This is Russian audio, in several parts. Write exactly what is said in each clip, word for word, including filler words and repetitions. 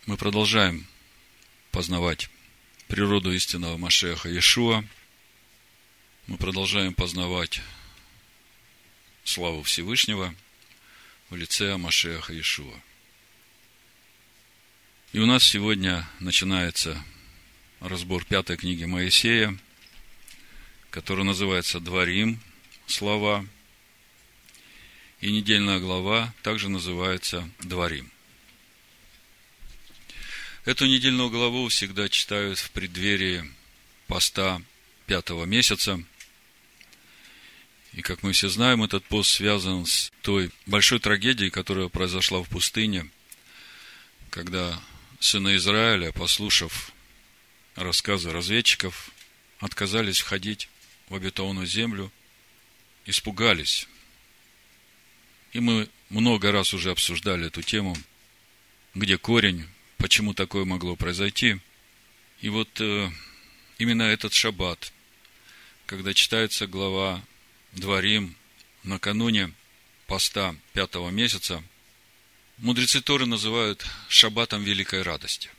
Мы продолжаем познавать природу истинного Машиаха Иешуа. Мы продолжаем познавать славу Всевышнего в лице Машиаха Иешуа. И у нас сегодня начинается разбор пятой книги Моисея, которая называется «Дворим. Слова». И недельная глава также называется «Дворим». Эту недельную главу всегда читают в преддверии поста пятого месяца. И, как мы все знаем, этот пост связан с той большой трагедией, которая произошла в пустыне, когда сыны Израиля, послушав рассказы разведчиков, отказались входить в обетованную землю, испугались. И мы много раз уже обсуждали эту тему, где корень, почему такое могло произойти. И вот э, именно этот шаббат, когда читается глава Дворим накануне поста пятого месяца, мудрецы Торы называют шаббатом великой радости.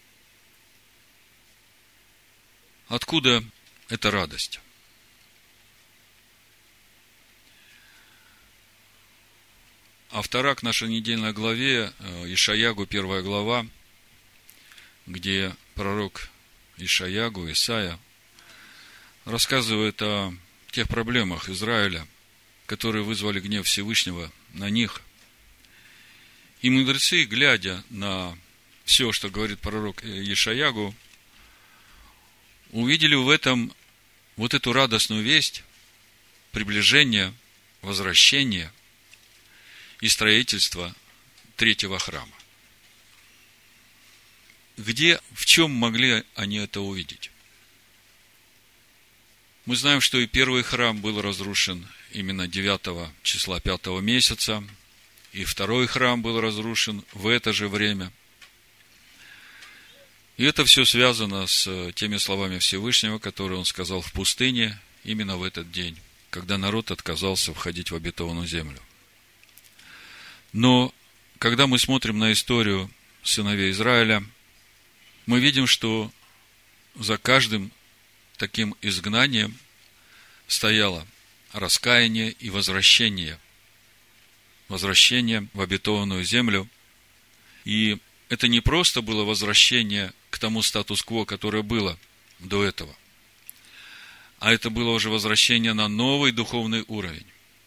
Откуда эта радость? Автора к нашей недельной главе, Ишаяху, первая глава, где пророк Ишаяху, Исаия, рассказывает о тех проблемах Израиля, которые вызвали гнев Всевышнего на них. И мудрецы, глядя на все, что говорит пророк Ишаяху, увидели в этом вот эту радостную весть приближения, возвращения и строительства третьего храма. Где, в чем могли они это увидеть? Мы знаем, что и первый храм был разрушен именно девятого числа пятого месяца, и второй храм был разрушен в это же время. И это все связано с теми словами Всевышнего, которые он сказал в пустыне именно в этот день, когда народ отказался входить в обетованную землю. Но когда мы смотрим на историю сыновей Израиля, мы видим, что за каждым таким изгнанием стояло раскаяние и возвращение. Возвращение в обетованную землю. И это не просто было возвращение к тому статус-кво, которое было до этого, а это было уже возвращение на новый духовный уровень,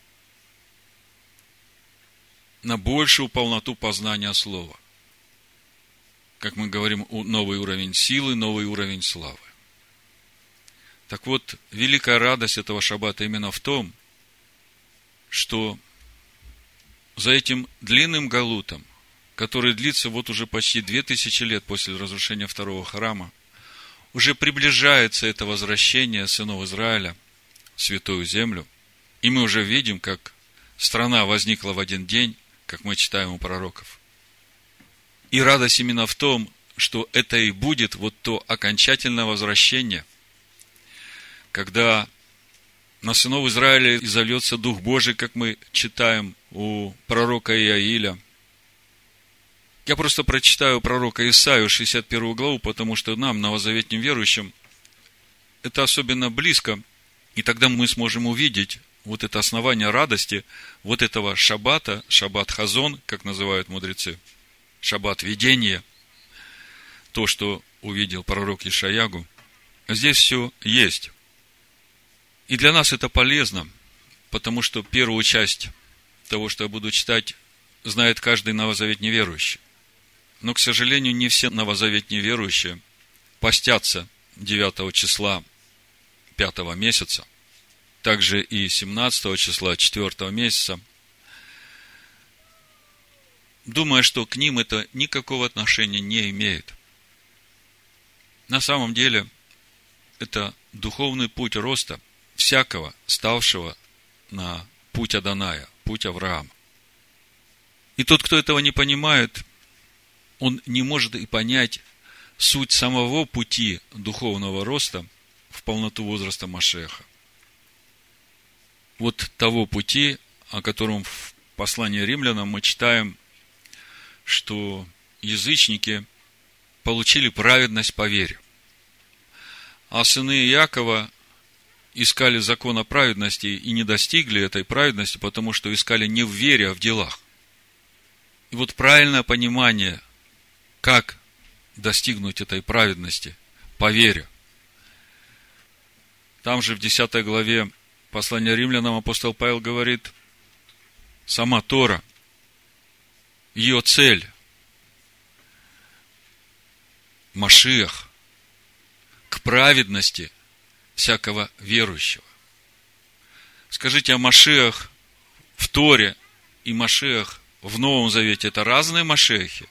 на большую полноту познания Слова. Как мы говорим, новый уровень силы, новый уровень славы. Так вот, великая радость этого шаббата именно в том, что за этим длинным галутом, который длится вот уже почти две тысячи лет после разрушения второго храма, уже приближается это возвращение сынов Израиля в Святую Землю. И мы уже видим, как страна возникла в один день, как мы читаем у пророков. И радость именно в том, что это и будет вот то окончательное возвращение, когда на сынов Израиля изольется Дух Божий, как мы читаем у пророка Иаиля. Я просто прочитаю пророка Исаию, шестьдесят первую главу, потому что нам, новозаветным верующим, это особенно близко, и тогда мы сможем увидеть вот это основание радости, вот этого шаббата, шаббат хазон, как называют мудрецы, шаббат видения, то, что увидел пророк Ишаяху. Здесь все есть. И для нас это полезно, потому что первую часть того, что я буду читать, знает каждый новозаветний верующий. Но, к сожалению, не все новозаветные верующие постятся девятого числа пятого месяца, также и семнадцатого числа четвертого месяца, думая, что к ним это никакого отношения не имеет. На самом деле, это духовный путь роста всякого, ставшего на путь Адоная, путь Авраама. И тот, кто этого не понимает, он не может и понять суть самого пути духовного роста в полноту возраста Машиаха. Вот того пути, о котором в послании римлянам мы читаем, что язычники получили праведность по вере. А сыны Иакова искали закона праведности и не достигли этой праведности, потому что искали не в вере, а в делах. И вот правильное понимание, как достигнуть этой праведности по вере. Там же в десятой главе послания Римлянам апостол Павел говорит, сама Тора, ее цель, Машиах, к праведности всякого верующего. Скажите, а Машиах в Торе и Машиах в Новом Завете – это разные Машиахи?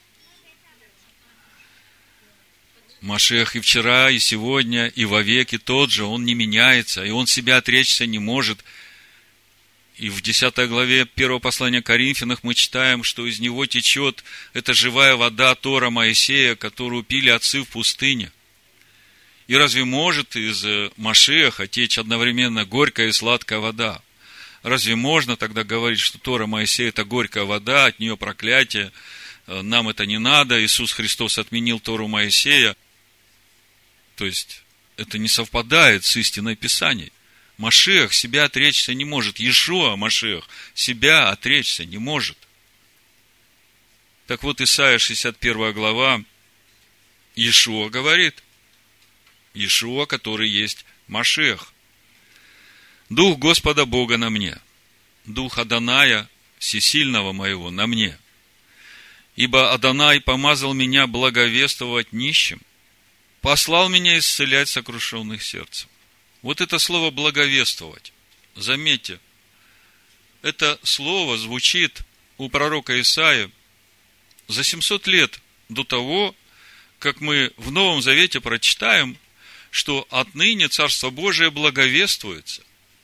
Машиах и вчера, и сегодня, и вовеки тот же, он не меняется, и он себя отречься не может. И в десятой главе первого послания Коринфянам мы читаем, что из него течет эта живая вода Тора Моисея, которую пили отцы в пустыне. И разве может из Машиаха течь одновременно горькая и сладкая вода? Разве можно тогда говорить, что Тора Моисея – это горькая вода, от нее проклятие, нам это не надо, Иисус Христос отменил Тору Моисея? То есть, это не совпадает с истиной Писаний. Машиах себя отречься не может. Иешуа, Машиах, себя отречься не может. Так вот, Исайя шестьдесят первая глава, Иешуа говорит, Иешуа, который есть Машиах. Дух Господа Бога на мне, Дух Адоная, всесильного моего, на мне. Ибо Адонай помазал меня благовествовать нищим, послал меня исцелять сокрушенных сердцем. Вот это слово «благовествовать», заметьте, это слово звучит у пророка Исаии за семьсот лет до того, как мы в Новом Завете прочитаем, что отныне Царство Божие благовествуется.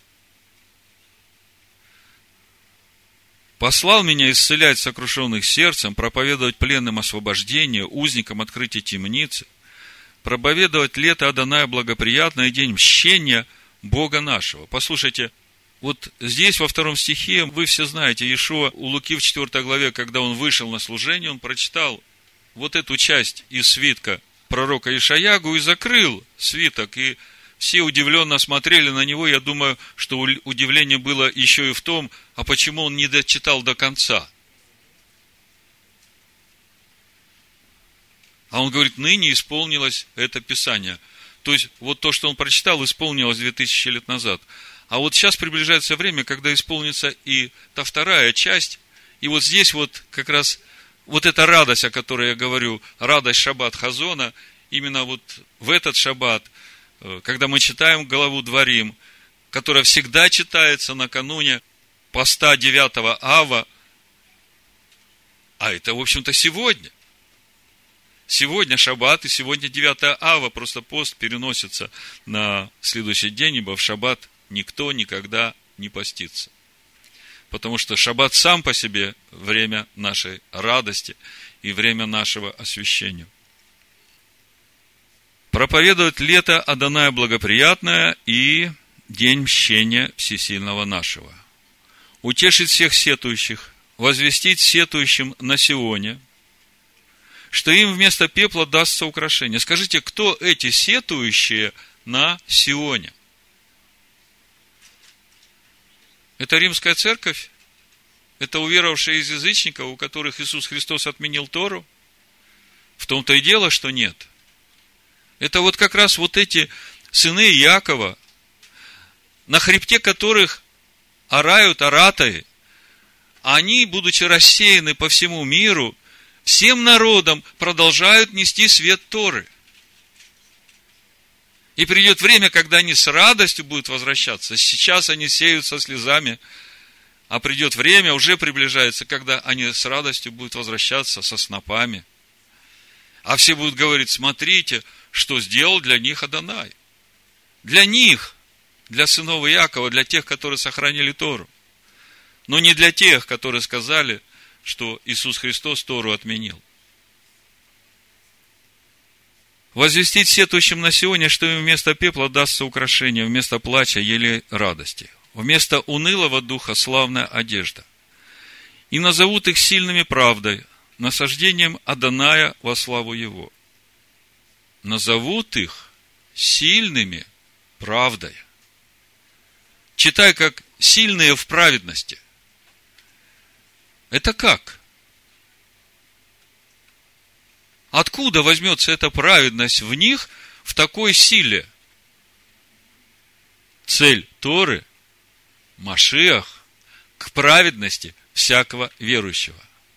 Послал меня исцелять сокрушенных сердцем, проповедовать пленным освобождение, узникам открытие темницы, проповедовать лето Адоная благоприятное, день мщения Бога нашего. Послушайте, вот здесь во втором стихе, вы все знаете, Иешуа у Луки в четвёртой главе, когда он вышел на служение, он прочитал вот эту часть из свитка пророка Ишаягу и закрыл свиток, и все удивленно смотрели на него. Я думаю, что удивление было еще и в том, а почему он не дочитал до конца. А он говорит, ныне исполнилось это Писание. То есть, вот то, что он прочитал, исполнилось две тысячи лет назад. А вот сейчас приближается время, когда исполнится и та вторая часть. И вот здесь вот как раз вот эта радость, о которой я говорю, радость Шаббат Хазона, именно вот в этот Шаббат, когда мы читаем главу Дворим, которая всегда читается накануне поста девятого ава, а это, в общем-то, сегодня. Сегодня Шаббат, и сегодня девятое ава, просто пост переносится на следующий день, ибо в Шаббат никто никогда не постится. Потому что Шаббат сам по себе время нашей радости и время нашего освящения. Проповедовать лето Адоная благоприятное и день мщения всесильного нашего. Утешить всех сетующих, возвестить сетующим на Сионе, что им вместо пепла дастся украшение. Скажите, кто эти сетующие на Сионе? Это Римская церковь? Это уверовавшие из язычников, у которых Иисус Христос отменил Тору? В том-то и дело, что нет. Это вот как раз вот эти сыны Иакова, на хребте которых орают аратаи, они, будучи рассеяны по всему миру, всем народам продолжают нести свет Торы. И придет время, когда они с радостью будут возвращаться. Сейчас они сеют со слезами, а придет время, уже приближается, когда они с радостью будут возвращаться со снопами. А все будут говорить, смотрите, что сделал для них Адонай. Для них, для сынов Иакова, для тех, которые сохранили Тору. Но не для тех, которые сказали, что Иисус Христос Тору отменил. Возвестить сетующим на Сионе, что им вместо пепла дастся украшение, вместо плача елей радости, вместо унылого духа славная одежда. И назовут их сильными правдой, насаждением Адоная во славу его. назовут их сильными правдой. Читай, как сильные в праведности. Это как? Откуда возьмется эта праведность в них в такой силе? Цель Торы – Машиах к праведности всякого верующего.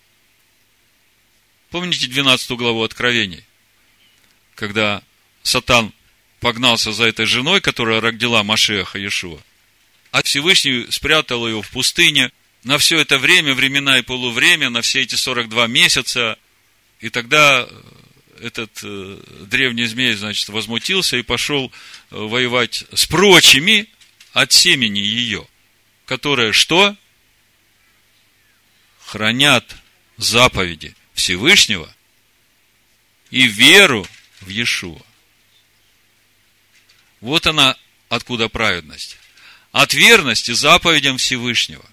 Помните двенадцатую главу Откровений? Когда Сатан погнался за этой женой, которая родила Машиаха Иешуа, а Всевышний спрятал ее в пустыне на все это время, времена и полувремя, на все эти сорок два месяца. И тогда этот э, древний змей, значит, возмутился и пошел воевать с прочими от семени ее, которые что? Хранят заповеди Всевышнего и веру в Иешуа. Вот она откуда праведность. От верности заповедям Всевышнего.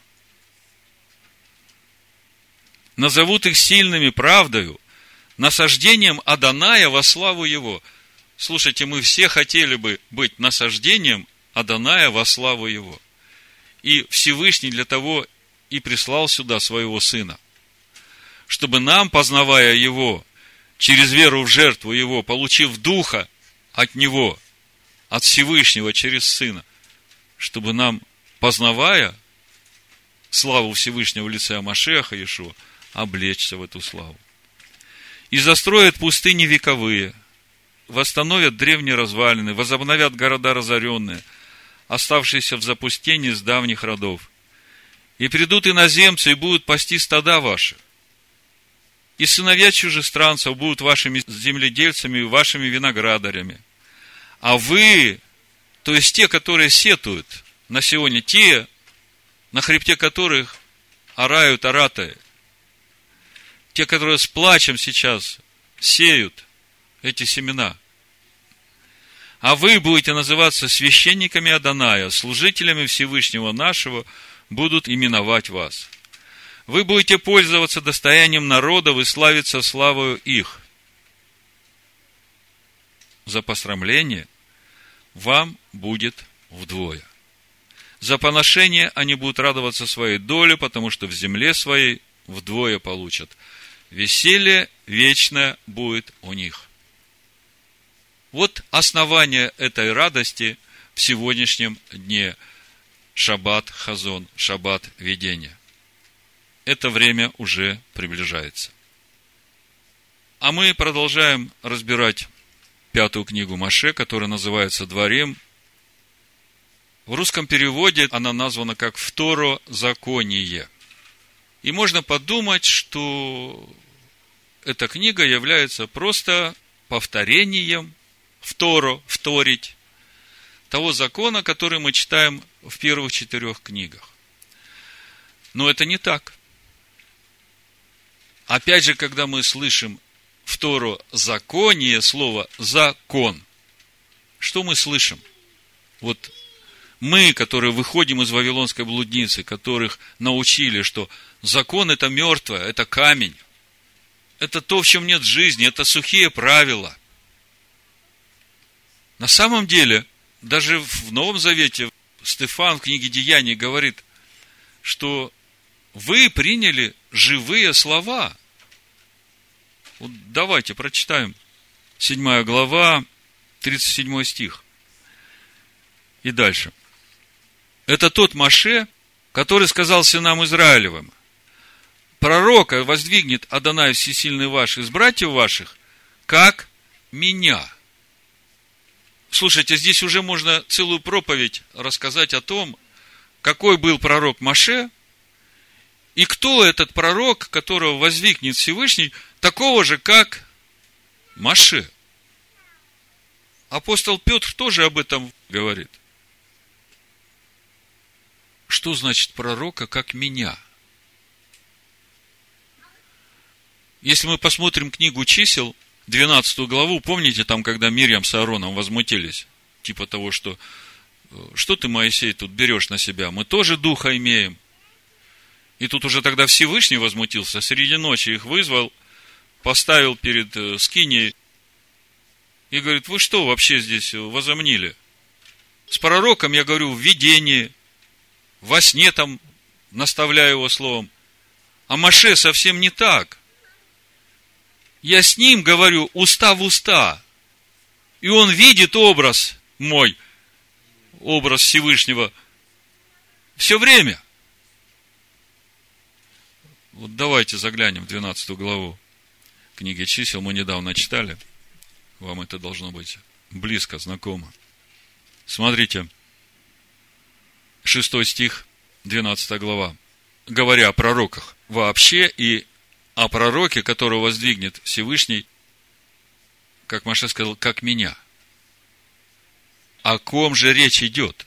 Назовут их сильными правдою, насаждением Адоная во славу Его. Слушайте, мы все хотели бы быть насаждением Адоная во славу Его. И Всевышний для того и прислал сюда своего Сына, чтобы нам, познавая Его, через веру в жертву Его, получив Духа от Него, от Всевышнего через Сына, чтобы нам, познавая славу Всевышнего в лице Машиаха Иешуа, облечься в эту славу. И застроят пустыни вековые, восстановят древние развалины, возобновят города разоренные, оставшиеся в запустении с давних родов. И придут иноземцы, и будут пасти стада ваши. И сыновья чужестранцев будут вашими земледельцами и вашими виноградарями. А вы, то есть те, которые сетуют на сегодня, те, на хребте которых орают аратаи, те, которые с плачем сейчас сеют эти семена. А вы будете называться священниками Адоная, служителями Всевышнего нашего будут именовать вас. Вы будете пользоваться достоянием народов и славиться славою их. За посрамление вам будет вдвое. За поношение они будут радоваться своей доле, потому что в земле своей вдвое получат. Веселье вечное будет у них. Вот основание этой радости в сегодняшнем дне. Шаббат Хазон, Шаббат Видения. Это время уже приближается. А мы продолжаем разбирать пятую книгу Моше, которая называется Дворим. В русском переводе она названа как Второзаконие. И можно подумать, что эта книга является просто повторением, второ, вторить, того закона, который мы читаем в первых четырех книгах. Но это не так. Опять же, когда мы слышим второзаконие, слово «закон», что мы слышим? Вот мы, которые выходим из вавилонской блудницы, которых научили, что закон – это мертвое, это камень, это то, в чем нет жизни, это сухие правила. На самом деле, даже в Новом Завете Стефан в книге Деяний говорит, что вы приняли живые слова. Вот давайте прочитаем. седьмая глава, тридцать седьмой стих. И дальше. Это тот Моше, который сказал сынам Израилевым: пророка воздвигнет Адонай Всесильный ваш из братьев ваших, как меня. Слушайте, здесь уже можно целую проповедь рассказать о том, какой был пророк Моше, и кто этот пророк, которого воздвигнет Всевышний, такого же, как Моше. Апостол Петр тоже об этом говорит. Что значит пророка, как меня? Если мы посмотрим книгу чисел, двенадцатую главу, помните, там, когда Мирьям с Аароном возмутились, типа того, что что ты, Моисей, тут берешь на себя? Мы тоже духа имеем. И тут уже тогда Всевышний возмутился, среди ночи их вызвал, поставил перед скинией и говорит: вы что вообще здесь возомнили? С пророком я говорю в видении, во сне там наставляю его словом. А Моше совсем не так. Я с ним говорю уста в уста. И он видит образ мой, образ Всевышнего все время. Вот давайте заглянем в двенадцатую главу книги Чисел. Мы недавно читали. Вам это должно быть близко, знакомо. Смотрите, шестой стих, двенадцатая глава. Говоря о пророках вообще и о пророке, которого воздвигнет Всевышний, как Моше сказал, как меня. О ком же речь идет?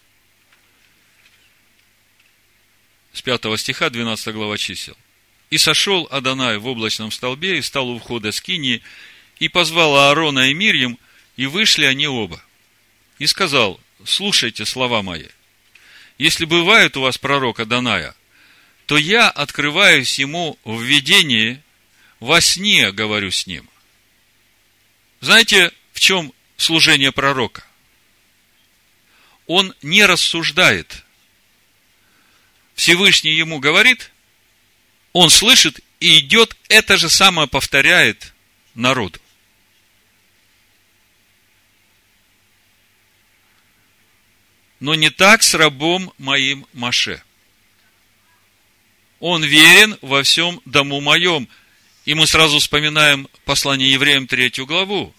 С пятого стиха, двенадцатая глава Чисел. И сошел Адонай в облачном столбе, и стал у входа скинии, и позвал Аарона и Мирьям, и вышли они оба. И сказал: слушайте слова мои. Если бывает у вас пророк Адоная, то я открываюсь ему в видении, во сне говорю с ним. Знаете, в чем служение пророка? Он не рассуждает. Всевышний ему говорит, он слышит и идет, это же самое повторяет народу. Но не так с рабом моим Моше. Он верен во всем дому моем. И мы сразу вспоминаем послание Евреям третью главу.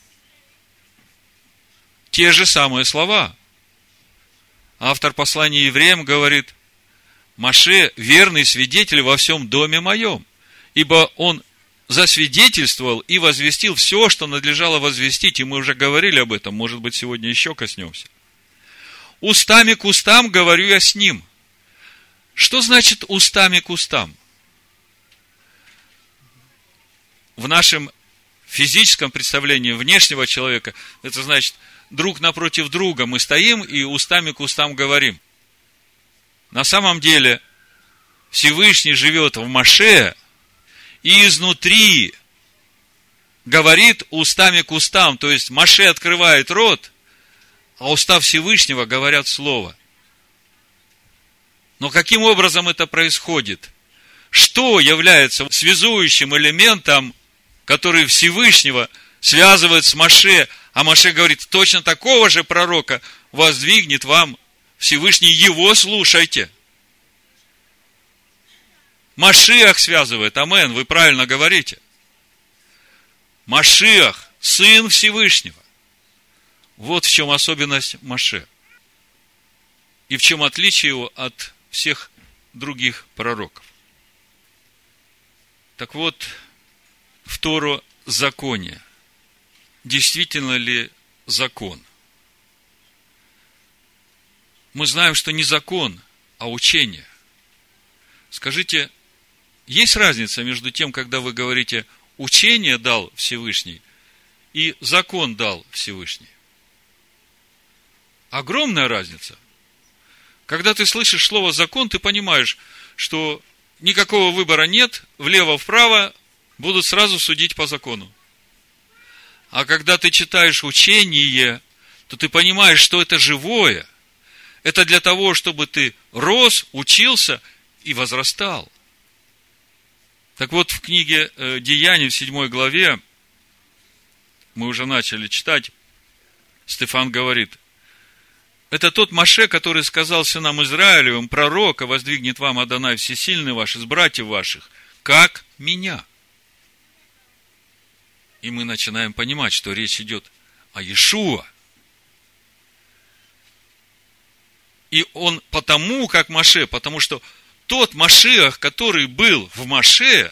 Те же самые слова. Автор послания Евреям говорит: Моше верный свидетель во всем доме моем, ибо он засвидетельствовал и возвестил все, что надлежало возвестить. И мы уже говорили об этом, может быть, сегодня еще коснемся. Устами к устам говорю я с ним. Что значит устами к устам? В нашем физическом представлении внешнего человека это значит друг напротив друга мы стоим и устами к устам говорим. На самом деле Всевышний живет в Моше и изнутри говорит устами к устам. То есть Моше открывает рот, а уста Всевышнего говорят слово. Но каким образом это происходит? Что является связующим элементом, который Всевышнего связывает с Моше, а Моше говорит: точно такого же пророка воздвигнет вам Всевышний, его слушайте. Машиах связывает, амен, вы правильно говорите. Машиах, Сын Всевышнего. Вот в чем особенность Моше. И в чем отличие его от всех других пророков. Так вот, второзаконие. Действительно ли закон? Мы знаем, что не закон, а учение. Скажите, есть разница между тем, когда вы говорите «учение дал Всевышний» и «закон дал Всевышний»? Огромная разница. Когда ты слышишь слово «закон», ты понимаешь, что никакого выбора нет, влево-вправо будут сразу судить по закону. А когда ты читаешь учение, то ты понимаешь, что это живое. Это для того, чтобы ты рос, учился и возрастал. Так вот, в книге Деяний, в седьмой главе, мы уже начали читать, Стефан говорит: это тот Моше, который сказал сынам Израилевым: пророка воздвигнет вам Адонай всесильный ваш из братьев ваших, как меня. И мы начинаем понимать, что речь идет о Иешуа. И он потому, как Моше, потому что тот Машиах, который был в Моше,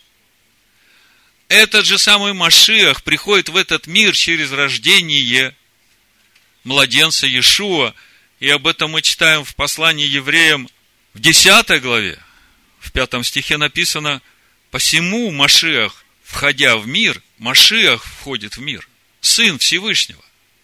этот же самый Машиах приходит в этот мир через рождение младенца Иешуа. И об этом мы читаем в послании Евреям в десятой главе. В пятом стихе написано: посему Машиах, входя в мир, Машиах входит в мир, Сын Всевышнего.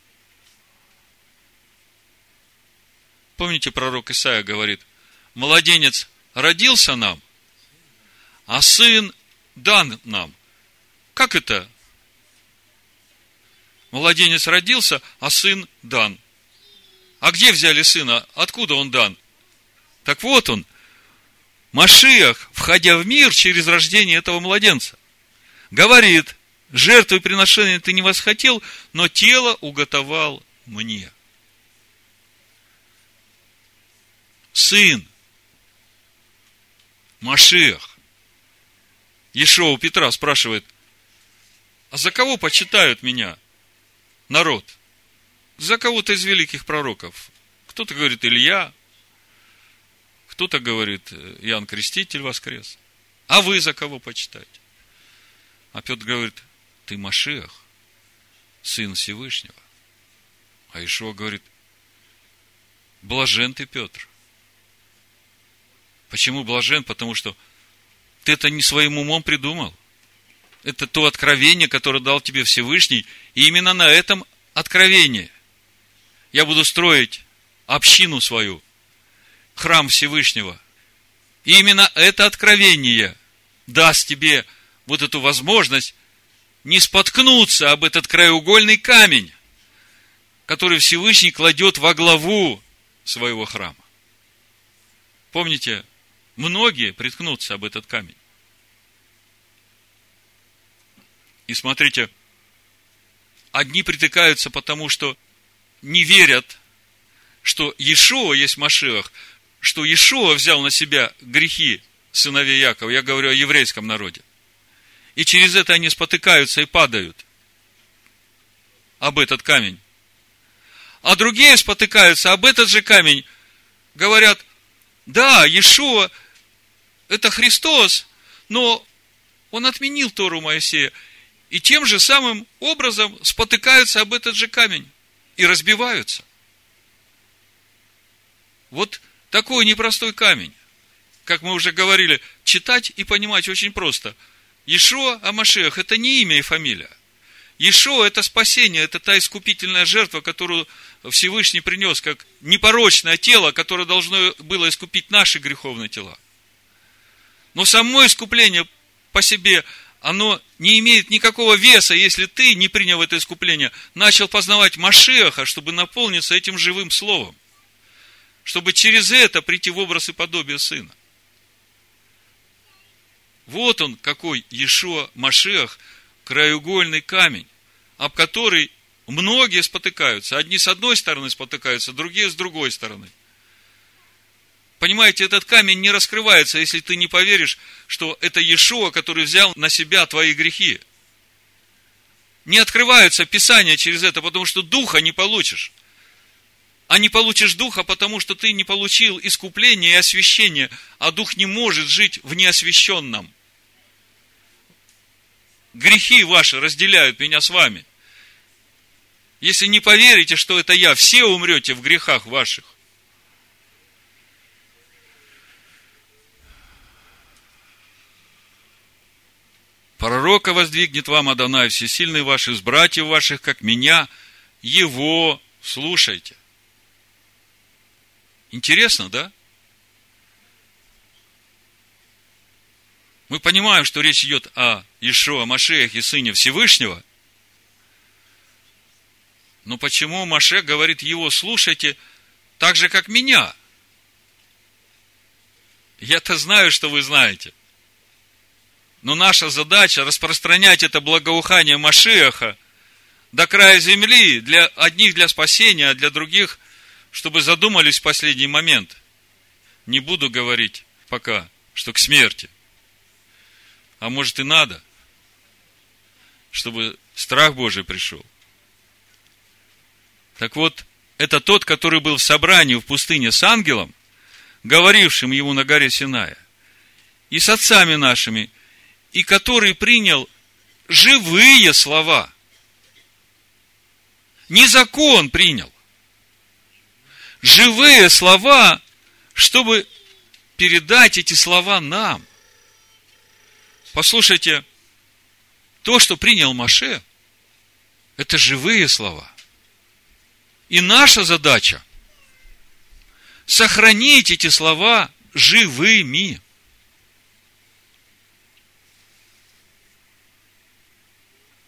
Помните, пророк Исаия говорит: младенец родился нам, а сын дан нам. Как это? Младенец родился, а сын дан. А где взяли сына? Откуда он дан? Так вот он, Машиах, входя в мир через рождение этого младенца, говорит: жертвы и приношения ты не восхотел, но тело уготовал мне. Сын, Машиах. Иешуа у Петра спрашивает: а за кого почитают меня народ? За кого-то из великих пророков. Кто-то говорит Илья, кто-то говорит Иоанн Креститель воскрес. А вы за кого почитаете? А Петр говорит: ты Машиах, Сын Всевышнего. А Иешуа говорит: блажен ты, Петр. Почему блажен? Потому что ты это не своим умом придумал. Это то откровение, которое дал тебе Всевышний. И именно на этом откровении я буду строить общину свою, храм Всевышнего. И именно это откровение даст тебе вот эту возможность не споткнуться об этот краеугольный камень, который Всевышний кладет во главу своего храма. Помните, многие приткнутся об этот камень. И смотрите, одни притыкаются, потому что не верят, что Иешуа есть Машиах, что Иешуа взял на себя грехи сыновей Якова. Я говорю о еврейском народе. И через это они спотыкаются и падают об этот камень. А другие спотыкаются об этот же камень, говорят: да, Иешуа это Христос, но он отменил Тору Моисея. И тем же самым образом спотыкаются об этот же камень и разбиваются. Вот такой непростой камень. Как мы уже говорили, читать и понимать очень просто. Иешуа ха-Машиах – это не имя и фамилия. Иешуа – это спасение, это та искупительная жертва, которую Всевышний принес, как непорочное тело, которое должно было искупить наши греховные тела. Но само искупление по себе, оно не имеет никакого веса, если ты, не приняв это искупление, начал познавать Машиаха, чтобы наполниться этим живым словом, чтобы через это прийти в образ и подобие Сына. Вот он, какой Иешуа Машиах, краеугольный камень, об который многие спотыкаются. Одни с одной стороны спотыкаются, другие с другой стороны. Понимаете, этот камень не раскрывается, если ты не поверишь, что это Иешуа, который взял на себя твои грехи. Не открывается Писание через это, потому что духа не получишь. А не получишь духа, потому что ты не получил искупление и освящение, а дух не может жить в неосвященном. Грехи ваши разделяют меня с вами. Если не поверите, что это я, все умрете в грехах ваших. Пророка воздвигнет вам Адонай Всесильный ваш из братьев ваших, как меня, его слушайте. Интересно, да? Мы понимаем, что речь идет о Иешуа Машиахе, Сыне Всевышнего. Но почему Машиах говорит: его слушайте так же, как меня? Я-то знаю, что вы знаете. Но наша задача распространять это благоухание Машиаха до края земли, для одних для спасения, а для других, чтобы задумались в последний момент. Не буду говорить пока, что к смерти. А может и надо, чтобы страх Божий пришел. Так вот, это тот, который был в собрании в пустыне с ангелом, говорившим ему на горе Синая, и с отцами нашими, и который принял живые слова. Не закон принял. Живые слова, чтобы передать эти слова нам. Послушайте, то, что принял Моше, это живые слова. И наша задача сохранить эти слова живыми.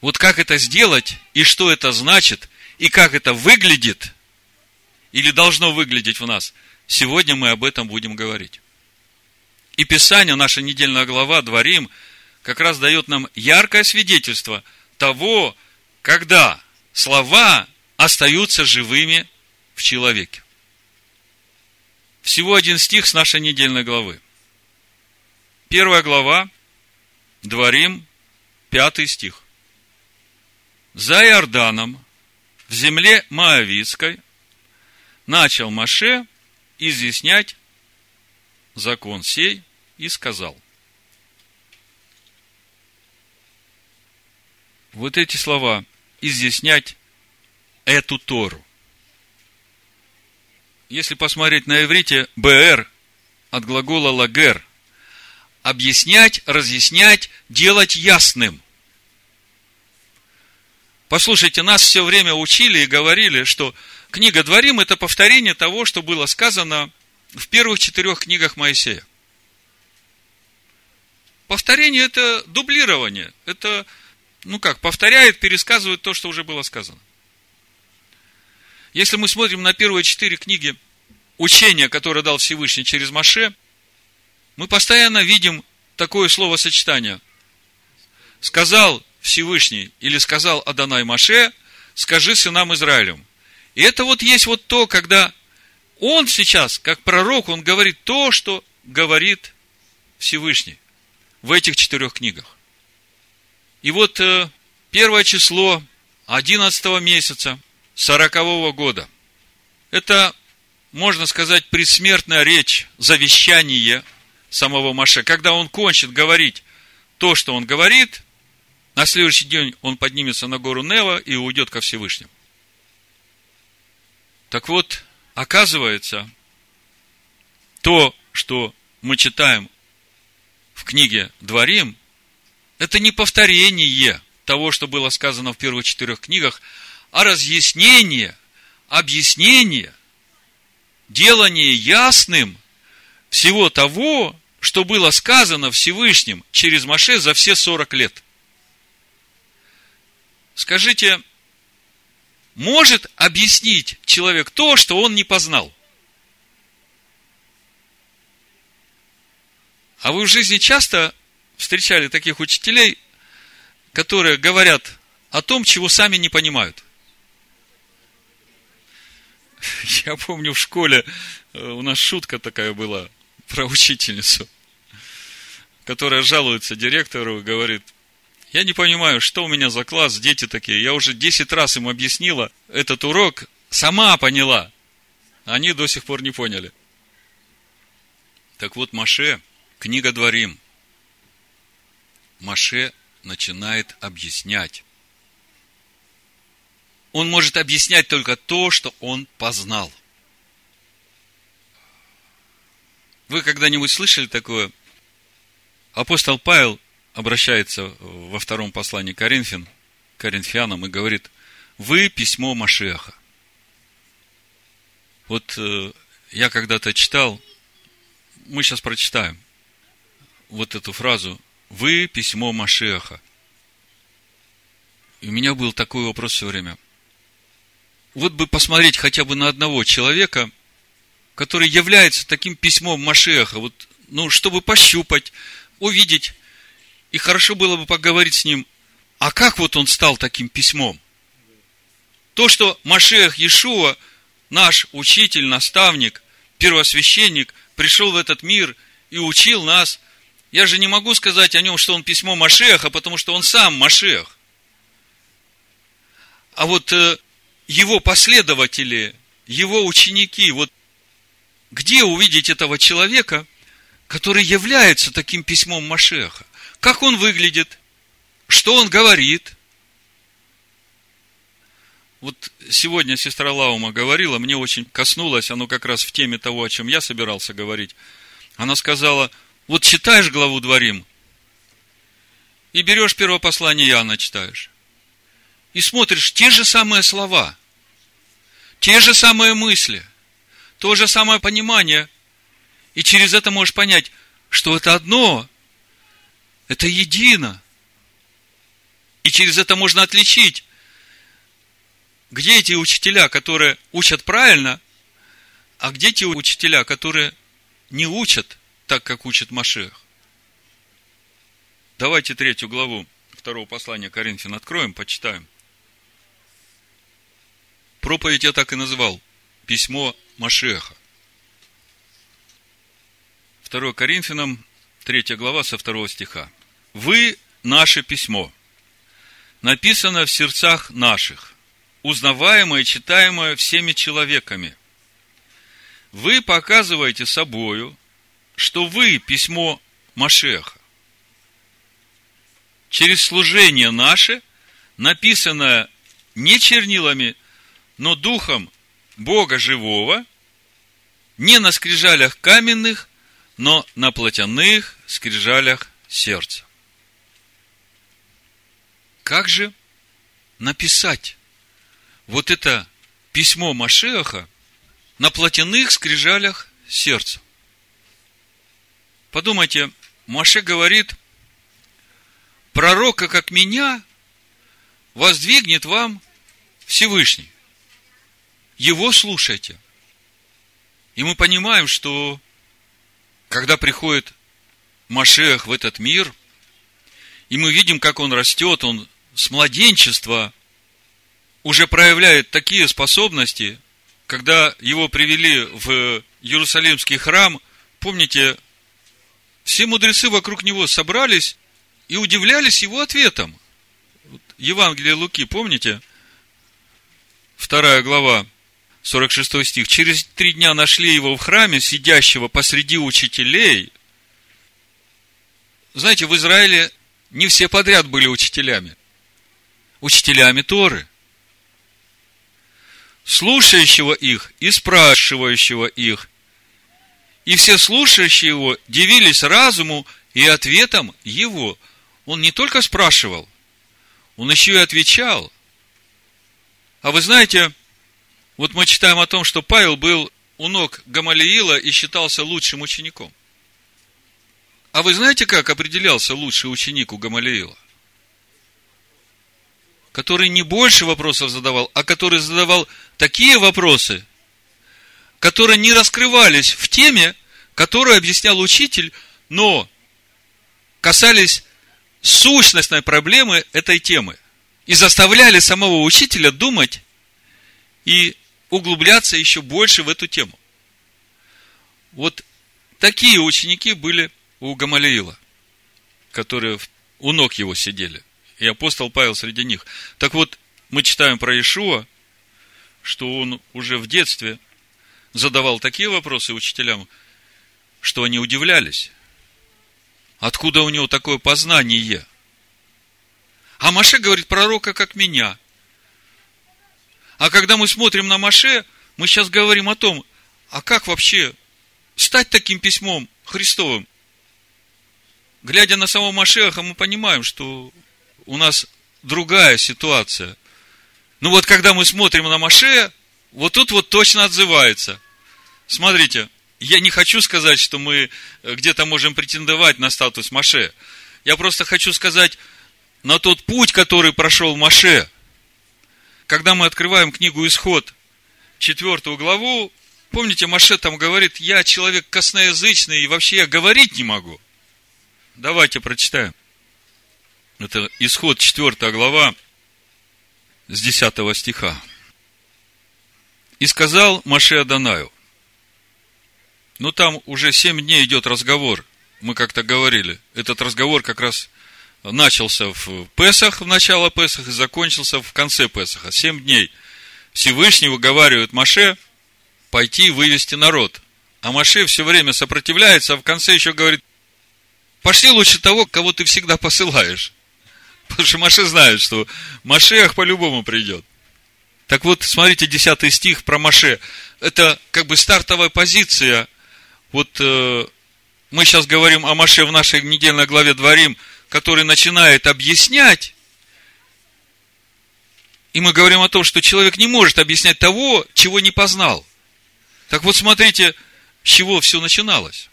Вот как это сделать, и что это значит, и как это выглядит, или должно выглядеть в нас, сегодня мы об этом будем говорить. И Писание, наша недельная глава Дворим, как раз дает нам яркое свидетельство того, когда слова остаются живыми в человеке. Всего один стих с нашей недельной главы. Первая глава, Дворим, пятый стих. За Иорданом, в земле Моавитской, начал Моше изъяснять закон сей и сказал. Вот эти слова изъяснять эту Тору. Если посмотреть на иврите, бр от глагола лагер, объяснять, разъяснять, делать ясным. Послушайте, нас все время учили и говорили, что книга Дворим – это повторение того, что было сказано в первых четырех книгах Моисея. Повторение – это дублирование. Это, ну как, повторяет, пересказывает то, что уже было сказано. Если мы смотрим на первые четыре книги учения, которое дал Всевышний через Моше, мы постоянно видим такое словосочетание. Сказал Всевышний, или сказал Адонай Моше, скажи сынам Израилем. И это вот есть вот то, когда он сейчас, как пророк, он говорит то, что говорит Всевышний в этих четырех книгах. И вот э, первое число одиннадцатого месяца сорокового года. Это, можно сказать, предсмертная речь, завещание самого Моше. Когда он кончит говорить то, что он говорит, на следующий день он поднимется на гору Нева и уйдет ко Всевышнему. Так вот, оказывается, то, что мы читаем в книге Дворим, это не повторение того, что было сказано в первых четырех книгах, а разъяснение, объяснение, делание ясным всего того, что было сказано Всевышним через Моше за все сорок лет. Скажите, может объяснить человек то, что он не познал? А вы в жизни часто встречали таких учителей, которые говорят о том, чего сами не понимают? Я помню, в школе у нас шутка такая была про учительницу, которая жалуется директору и говорит: я не понимаю, что у меня за класс, дети такие. Я уже десять раз им объяснила этот урок, сама поняла. Они до сих пор не поняли. Так вот, Моше, книга Дворим. Моше начинает объяснять. Он может объяснять только то, что он познал. Вы когда-нибудь слышали такое? Апостол Павел обращается во втором послании к Коринфян, Коринфянам и говорит: вы письмо Машиаха. Вот э, я когда-то читал, мы сейчас прочитаем вот эту фразу: вы письмо Машиаха. И у меня был такой вопрос все время. Вот бы посмотреть хотя бы на одного человека, который является таким письмом Машиаха, вот, ну, чтобы пощупать, увидеть. И хорошо было бы поговорить с ним, а как вот он стал таким письмом? То, что Машиах Иешуа, наш учитель, наставник, первосвященник, пришел в этот мир и учил нас, я же не могу сказать о нем, что он письмо Машиаха, потому что он сам Машиах. А вот э, его последователи, его ученики, вот где увидеть этого человека, который является таким письмом Машиаха? Как он выглядит? Что он говорит? Вот сегодня сестра Лаума говорила, мне очень коснулось, оно как раз в теме того, о чем я собирался говорить. Она сказала: вот читаешь главу Дворим, и берешь первое послание Иоанна, читаешь, и смотришь те же самые слова, те же самые мысли, то же самое понимание, и через это можешь понять, что это одно, это едино. И через это можно отличить, где эти учителя, которые учат правильно, а где те учителя, которые не учат так, как учит Машиах. Давайте третью главу второго послания Коринфян откроем, почитаем. Проповедь я так и назвал. Письмо Машиаха. второе Коринфянам, третья глава, со второго стиха. «Вы наше письмо, написано в сердцах наших, узнаваемое и читаемое всеми человеками. Вы показываете собою, что вы письмо Машиаха. Через служение наше, написанное не чернилами, но духом Бога живого, не на скрижалях каменных, но на плотяных скрижалях сердца». Как же написать вот это письмо Машиаха на плотяных скрижалях сердца? Подумайте, Моше говорит: пророка, как меня, воздвигнет вам Всевышний. Его слушайте. И мы понимаем, что когда приходит Машиах в этот мир, и мы видим, как он растет, он с младенчества уже проявляет такие способности. Когда его привели в Иерусалимский храм, помните, все мудрецы вокруг него собрались и удивлялись его ответом. Евангелие Луки, помните? Вторая глава, сорок шестой стих. «Через три дня нашли его в храме, сидящего посреди учителей». Знаете, в Израиле не все подряд были учителями. Учителями Торы. Слушающего их и спрашивающего их. И все слушающие его дивились разуму и ответам его. Он не только спрашивал, он еще и отвечал. А вы знаете, вот мы читаем о том, что Павел был у ног Гамалиила и считался лучшим учеником. А вы знаете, как определялся лучший ученик у Гамалиила? Который не больше вопросов задавал, а который задавал такие вопросы, которые не раскрывались в теме, которую объяснял учитель, но касались сущностной проблемы этой темы и заставляли самого учителя думать и углубляться еще больше в эту тему. Вот такие ученики были у Гамалиила, которые у ног его сидели. И апостол Павел среди них. Так вот, мы читаем про Иешуа, что он уже в детстве задавал такие вопросы учителям, что они удивлялись. Откуда у него такое познание? А Моше говорит: пророка, как меня. А когда мы смотрим на Моше, мы сейчас говорим о том, а как вообще стать таким письмом Христовым? Глядя на самого Машиаха, мы понимаем, что у нас другая ситуация. Ну вот, когда мы смотрим на Моше, вот тут вот точно отзывается. Смотрите, я не хочу сказать, что мы где-то можем претендовать на статус Моше. Я просто хочу сказать на тот путь, который прошел Моше. Когда мы открываем книгу Исход, четвертую главу, помните, Моше там говорит: я человек косноязычный, и вообще я говорить не могу. Давайте прочитаем. Это Исход, четвертая глава, с десятого стиха. «И сказал Моше Адонаю». Ну, там уже семь дней идет разговор. Мы как-то говорили. Этот разговор как раз начался в Песах, в начало Песах, и закончился в конце Песаха. Семь дней Всевышний уговаривает Моше пойти и вывести народ. А Моше все время сопротивляется, а в конце еще говорит: пошли лучше того, кого ты всегда посылаешь. Потому что Моше знает, что Машиах по-любому придет. Так вот, смотрите, десятый стих про Моше. Это как бы стартовая позиция. Вот э, мы сейчас говорим о Моше в нашей недельной главе Дворим, который начинает объяснять. И мы говорим о том, что человек не может объяснять того, чего не познал. Так вот, смотрите, с чего все начиналось.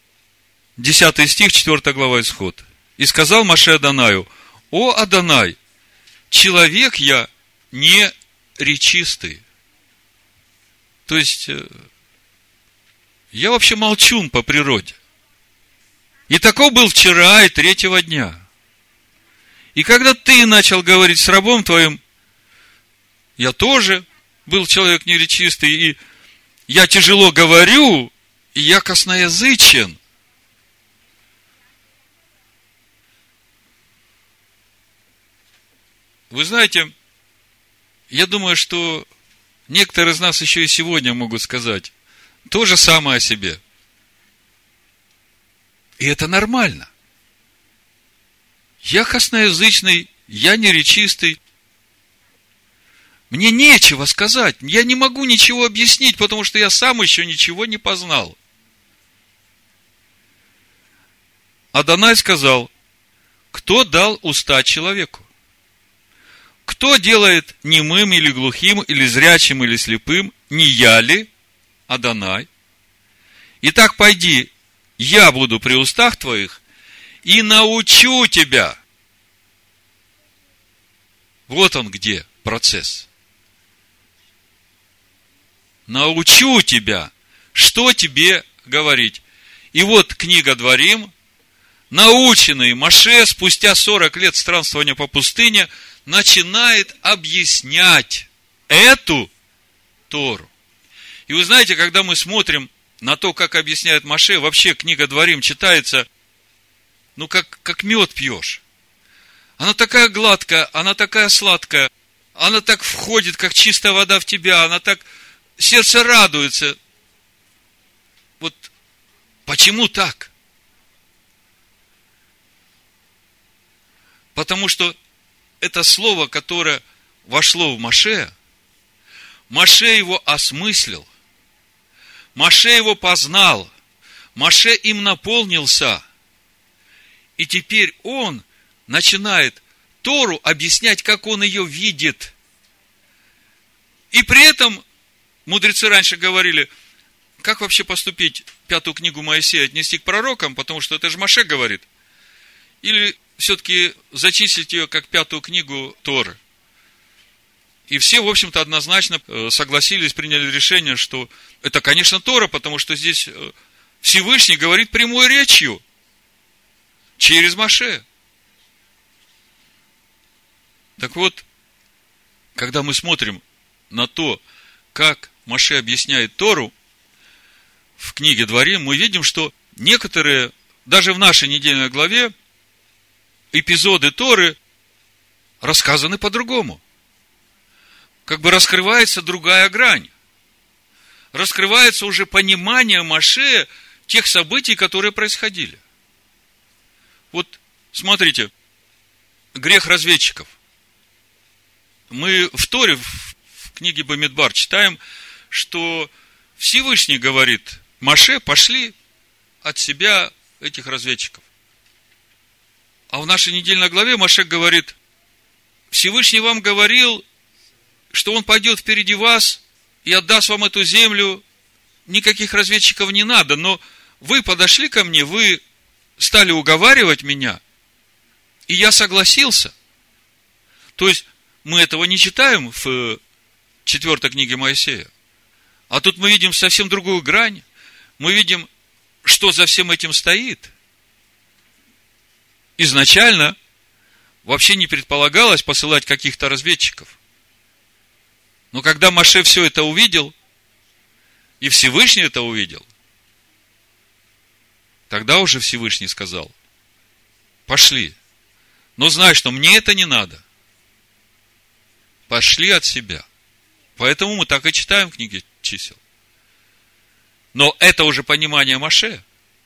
Десятый стих, четвертая глава Исход. «И сказал Моше Адонаю: о, Адонай, человек я не речистый. То есть, я вообще молчун по природе. И таков был вчера и третьего дня. И когда ты начал говорить с рабом твоим, я тоже был человек неречистый, и я тяжело говорю, и я косноязычен. Вы знаете, я думаю, что некоторые из нас еще и сегодня могут сказать то же самое о себе. И это нормально. Я косноязычный, я неречистый. Мне нечего сказать. Я не могу ничего объяснить, потому что я сам еще ничего не познал. Адонай сказал: кто дал уста человеку? Кто делает немым или глухим, или зрячим, или слепым? Не я ли, Адонай? Итак, пойди, я буду при устах твоих и научу тебя. Вот он где процесс. Научу тебя, что тебе говорить. И вот книга Дворим, наученный Моше спустя сорок лет странствования по пустыне, начинает объяснять эту Тору. И вы знаете, когда мы смотрим на то, как объясняет Моше, вообще книга Дворим читается, ну, как, как мед пьешь. Она такая гладкая, она такая сладкая, она так входит, как чистая вода в тебя, она так, сердце радуется. Вот почему так? Потому что это слово, которое вошло в Моше, Моше его осмыслил, Моше его познал, Моше им наполнился, и теперь он начинает Тору объяснять, как он ее видит. И при этом мудрецы раньше говорили, как вообще поступить, пятую книгу Моисея отнести к пророкам, потому что это же Моше говорит, или все-таки зачислить ее как пятую книгу Торы. И все, в общем-то, однозначно согласились, приняли решение, что это, конечно, Тора, потому что здесь Всевышний говорит прямой речью через Моше. Так вот, когда мы смотрим на то, как Моше объясняет Тору в книге Дворим, мы видим, что некоторые, даже в нашей недельной главе, эпизоды Торы рассказаны по-другому. Как бы раскрывается другая грань. Раскрывается уже понимание Моше тех событий, которые происходили. Вот, смотрите, грех разведчиков. Мы в Торе, в книге Бамидбар читаем, что Всевышний говорит: Моше, пошли от себя этих разведчиков. А в нашей недельной главе Моше говорит: Всевышний вам говорил, что он пойдет впереди вас и отдаст вам эту землю, никаких разведчиков не надо, но вы подошли ко мне, вы стали уговаривать меня, и я согласился. То есть, мы этого не читаем в четвертой книге Моисея, а тут мы видим совсем другую грань, мы видим, что за всем этим стоит. Изначально вообще не предполагалось посылать каких-то разведчиков. Но когда Моше все это увидел, и Всевышний это увидел, тогда уже Всевышний сказал: пошли, но знай, что мне это не надо. Пошли от себя. Поэтому мы так и читаем в книге чисел. Но это уже понимание Моше.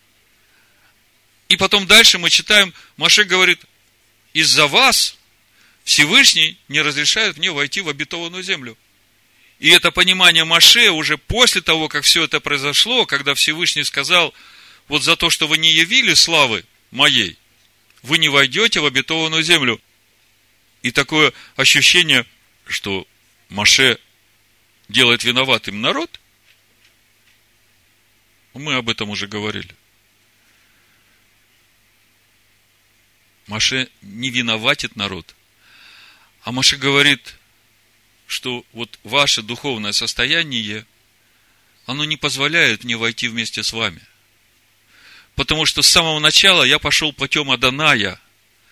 И потом дальше мы читаем, Моше говорит: из-за вас Всевышний не разрешает мне войти в обетованную землю. И это понимание Моше уже после того, как все это произошло, когда Всевышний сказал: вот за то, что вы не явили славы моей, вы не войдете в обетованную землю. И такое ощущение, что Моше делает виноватым народ, мы об этом уже говорили. Моше не виноватит народ, А Моше говорит, что вот ваше духовное состояние, оно не позволяет мне войти вместе с вами. Потому что с самого начала я пошел путем Адоная.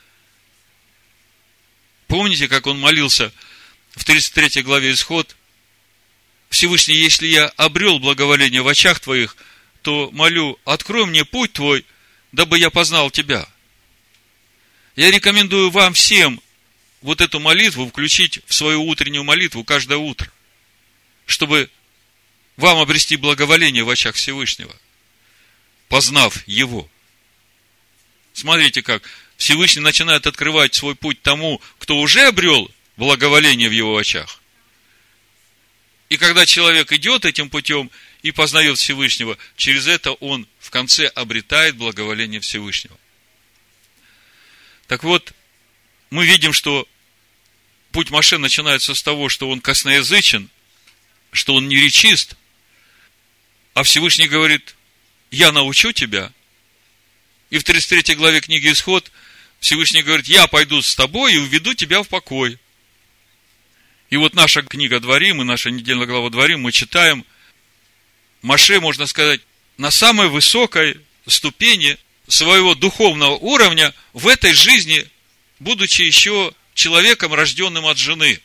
Помните, как он молился в тридцать третьей главе Исход? Всевышний, если я обрел благоволение в очах твоих, то молю, открой мне путь твой, дабы я познал тебя. Я рекомендую вам всем вот эту молитву включить в свою утреннюю молитву каждое утро, чтобы вам обрести благоволение в очах Всевышнего, познав Его. Смотрите, как Всевышний начинает открывать свой путь тому, кто уже обрел благоволение в его очах. И когда человек идет этим путем и познает Всевышнего, через это он в конце обретает благоволение Всевышнего. Так вот, мы видим, что путь Моше начинается с того, что он косноязычен, что он неречист, а Всевышний говорит, я научу тебя. И в тридцать третьей главе книги Исход Всевышний говорит, я пойду с тобой и уведу тебя в покой. И вот наша книга Дворим и наша недельная глава Дворим, мы читаем, Моше, можно сказать, на самой высокой ступени своего духовного уровня в этой жизни, будучи еще человеком, рожденным от жены.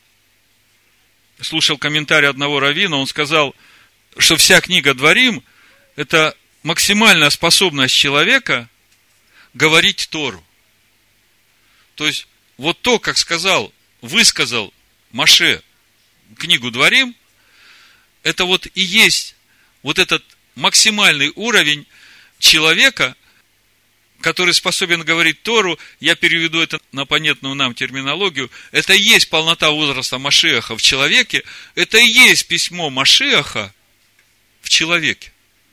Слушал комментарий одного раввина, он сказал, что вся книга Дворим – это максимальная способность человека говорить Тору. То есть, вот то, как сказал, высказал Моше книгу Дворим, это вот и есть вот этот максимальный уровень человека, который способен говорить Тору. Я переведу это на понятную нам терминологию. Это и есть полнота возраста Машиаха в человеке. Это и есть письмо Машиаха в человеке.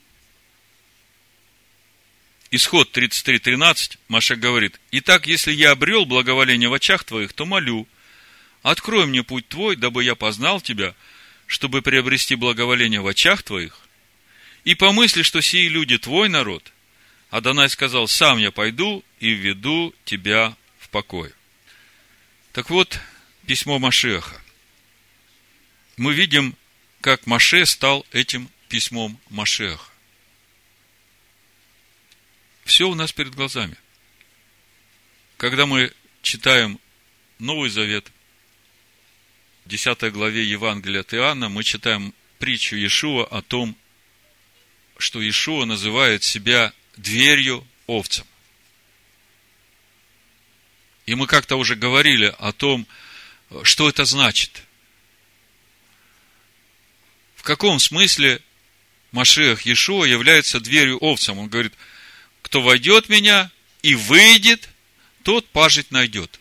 Исход тридцать три тринадцать, Моше говорит, «Итак, если я обрел благоволение в очах твоих, то молю, открой мне путь твой, дабы я познал тебя, чтобы приобрести благоволение в очах твоих. И помысли, что сии люди твой народ». Адонай сказал, сам я пойду и введу тебя в покой. Так вот, письмо Машиаха. Мы видим, как Моше стал этим письмом Машиаха. Все у нас перед глазами. Когда мы читаем Новый Завет, в десятой главе Евангелия от Иоанна, мы читаем притчу Иешуа о том, что Иешуа называет себя дверью овцам. И мы как-то уже говорили о том, что это значит. В каком смысле Машиах Иешуа является дверью овцам? Он говорит, кто войдет в меня и выйдет, тот пажить найдет.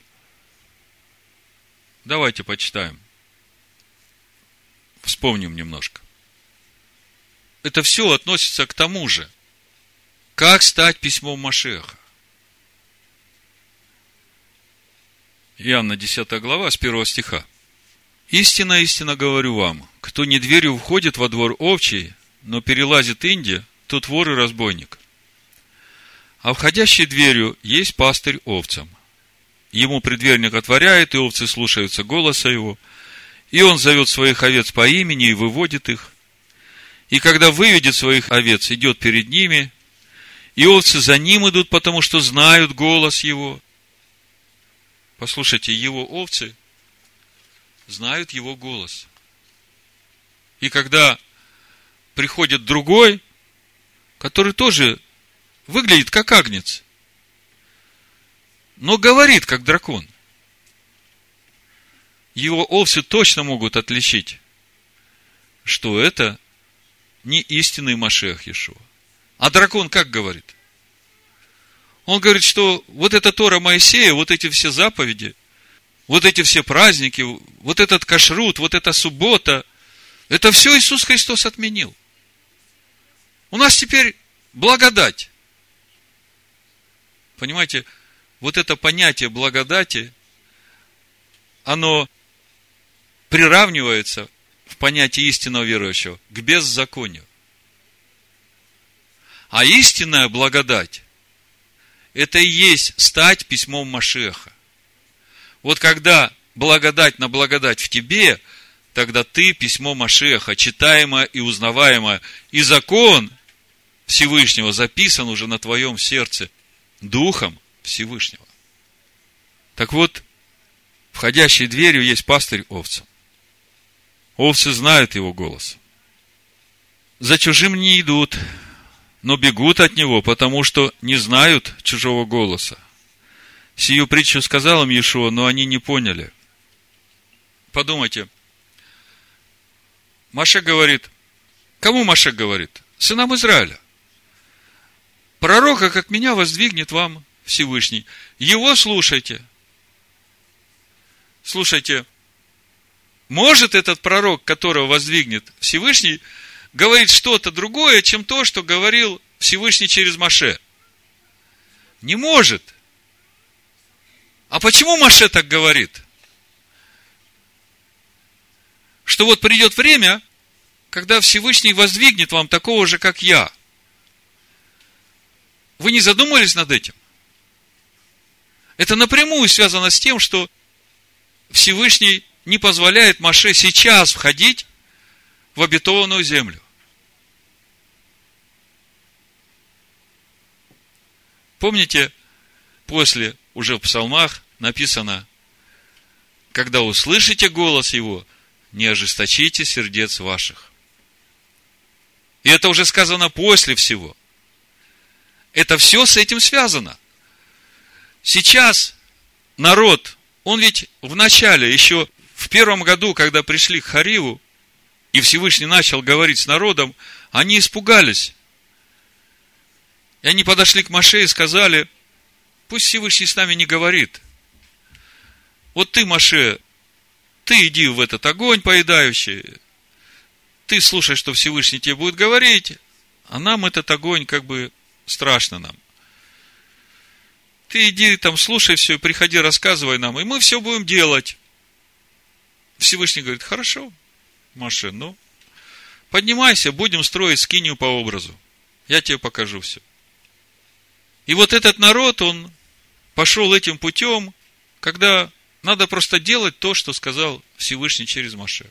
Давайте почитаем. Вспомним немножко. Это все относится к тому же. Как стать письмом Машиаха? Иоанна десятая глава, с первого стиха. «Истинно, истинно говорю вам, кто не дверью входит во двор овчий, но перелазит инди, тот вор и разбойник. А входящий дверью есть пастырь овцам. Ему предверник отворяет, и овцы слушаются голоса его, и он зовет своих овец по имени и выводит их. И когда выведет своих овец, идет перед ними, и овцы за ним идут, потому что знают голос его». Послушайте, его овцы знают его голос. И когда приходит другой, который тоже выглядит как агнец, но говорит как дракон, его овцы точно могут отличить, что это не истинный Машиах Иешуа. А дракон как говорит? Он говорит, что вот эта Тора Моисея, вот эти все заповеди, вот эти все праздники, вот этот кашрут, вот эта суббота, это все Иисус Христос отменил. У нас теперь благодать. Понимаете, вот это понятие благодати, оно приравнивается в понятии истинного верующего к беззаконию. А истинная благодать – это и есть стать письмом Машиаха. Вот когда благодать на благодать в тебе, тогда ты письмо Машиаха, читаемое и узнаваемое, и закон Всевышнего записан уже на твоем сердце Духом Всевышнего. Так вот, входящей дверью есть пастырь овцам. Овцы знают его голос. За чужим не идут, но бегут от него, потому что не знают чужого голоса. Сию притчу сказал им Иешуа, но они не поняли. Подумайте. Моше говорит, кому Моше говорит? Сынам Израиля. Пророка, как меня, воздвигнет вам Всевышний. Его слушайте. Слушайте, может этот пророк, которого воздвигнет Всевышний, говорить что-то другое, чем то, что говорил Всевышний через Моше? Не может. А почему Моше так говорит? Что вот придет время, когда Всевышний воздвигнет вам такого же, как я. Вы не задумывались над этим? Это напрямую связано с тем, что Всевышний не позволяет Моше сейчас входить в обетованную землю. Помните, после, уже в псалмах написано, когда услышите голос его, не ожесточите сердец ваших. И это уже сказано после всего. Это все с этим связано. Сейчас народ, он ведь в начале, еще в первом году, когда пришли к Хариву, и Всевышний начал говорить с народом, они испугались. И они подошли к Моше и сказали, пусть Всевышний с нами не говорит. Вот ты, Моше, ты иди в этот огонь поедающий, ты слушай, что Всевышний тебе будет говорить, а нам этот огонь как бы страшно нам. Ты иди там, слушай все, приходи, рассказывай нам, и мы все будем делать. Всевышний говорит, хорошо, Моше, ну, поднимайся, будем строить скинию по образу. Я тебе покажу все. И вот этот народ, он пошел этим путем, когда надо просто делать то, что сказал Всевышний через Моше.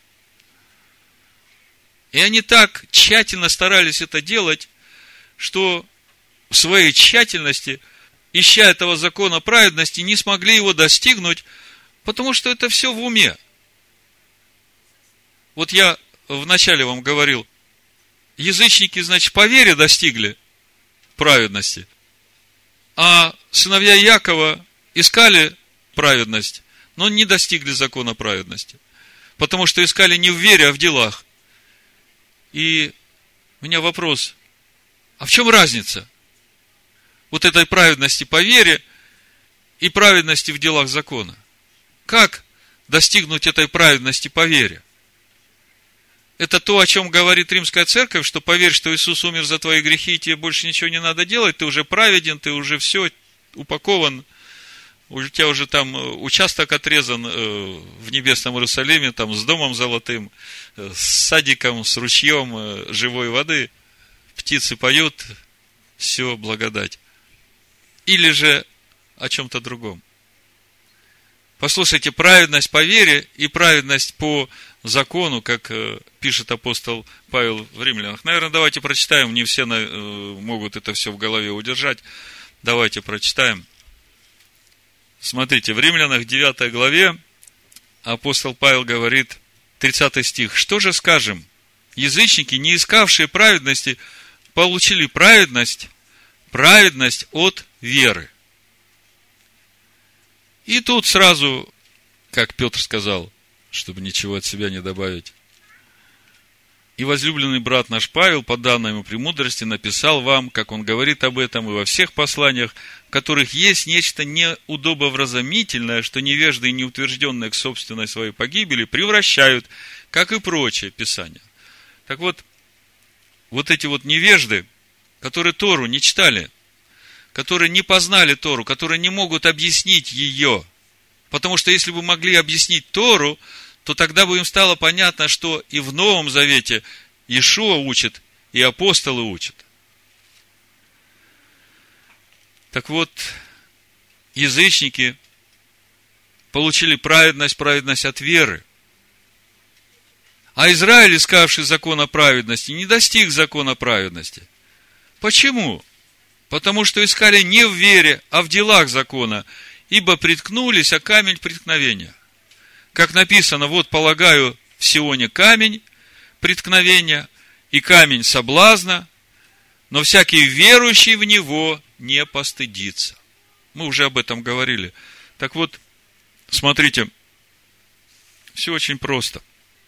И они так тщательно старались это делать, что в своей тщательности, ища этого закона праведности, не смогли его достигнуть, потому что это все в уме. Вот я вначале вам говорил, язычники, значит, по вере достигли праведности, а сыновья Якова искали праведность, но не достигли закона праведности, потому что искали не в вере, а в делах. И у меня вопрос, а в чем разница вот этой праведности по вере и праведности в делах закона? Как достигнуть этой праведности по вере? Это то, о чем говорит Римская Церковь, что поверь, что Иисус умер за твои грехи, и тебе больше ничего не надо делать, ты уже праведен, ты уже все упакован, у тебя уже там участок отрезан в небесном Иерусалиме, там с домом золотым, с садиком, с ручьем живой воды, птицы поют, все, благодать. Или же о чем-то другом. Послушайте, праведность по вере и праведность по закону, как пишет апостол Павел в Римлянах. Наверное, давайте прочитаем, не все могут это все в голове удержать. Давайте прочитаем. Смотрите, в Римлянах девятой главе апостол Павел говорит, тридцатый стих, что же скажем? Язычники, не искавшие праведности, получили праведность, праведность от веры. И тут сразу, как Петр сказал, чтобы ничего от себя не добавить. И возлюбленный брат наш Павел, по данной ему премудрости, написал вам, как он говорит об этом и во всех посланиях, в которых есть нечто неудобовразумительное, что невежды и неутвержденные к собственной своей погибели превращают, как и прочее Писание. Так вот, вот эти вот невежды, которые Тору не читали, которые не познали Тору, которые не могут объяснить ее, потому что если бы могли объяснить Тору, то тогда бы им стало понятно, что и в Новом Завете Иешуа учит, и апостолы учат. Так вот, язычники получили праведность, праведность от веры. А Израиль, искавший закона праведности, не достиг закона праведности. Почему? Потому что искали не в вере, а в делах закона, ибо приткнулись о камень преткновения. Как написано, вот полагаю в Сионе камень преткновения и камень соблазна, но всякий верующий в него не постыдится. Мы уже об этом говорили. Так вот, смотрите, все очень просто.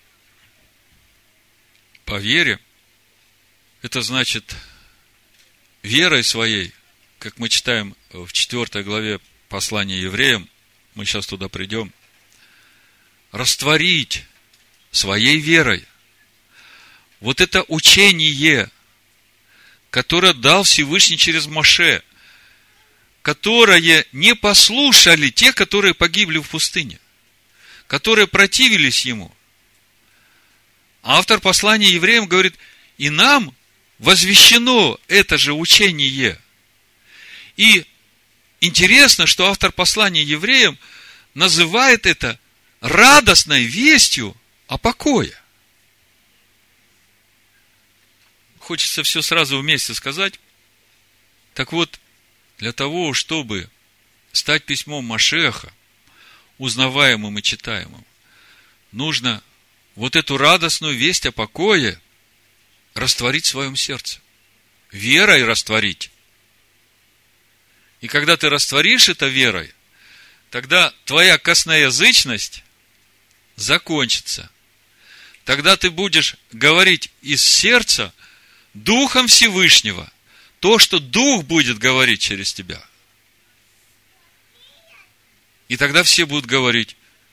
По вере, это значит, верой своей, как мы читаем в четвёртой главе послания евреям, мы сейчас туда придем, растворить своей верой вот это учение, которое дал Всевышний через Моше, которое не послушали те, которые погибли в пустыне, которые противились ему. Автор послания евреям говорит, и нам возвещено это же учение. И интересно, что автор послания евреям называет это радостной вестью о покое. Хочется все сразу вместе сказать. Так вот, для того, чтобы стать письмом Машиаха, узнаваемым и читаемым, нужно вот эту радостную весть о покое растворить в своем сердце. Верой растворить. И когда ты растворишь это верой, тогда твоя косноязычность закончится. Тогда ты будешь говорить из сердца Духом Всевышнего то, что Дух будет говорить через тебя. И тогда все будут говорить,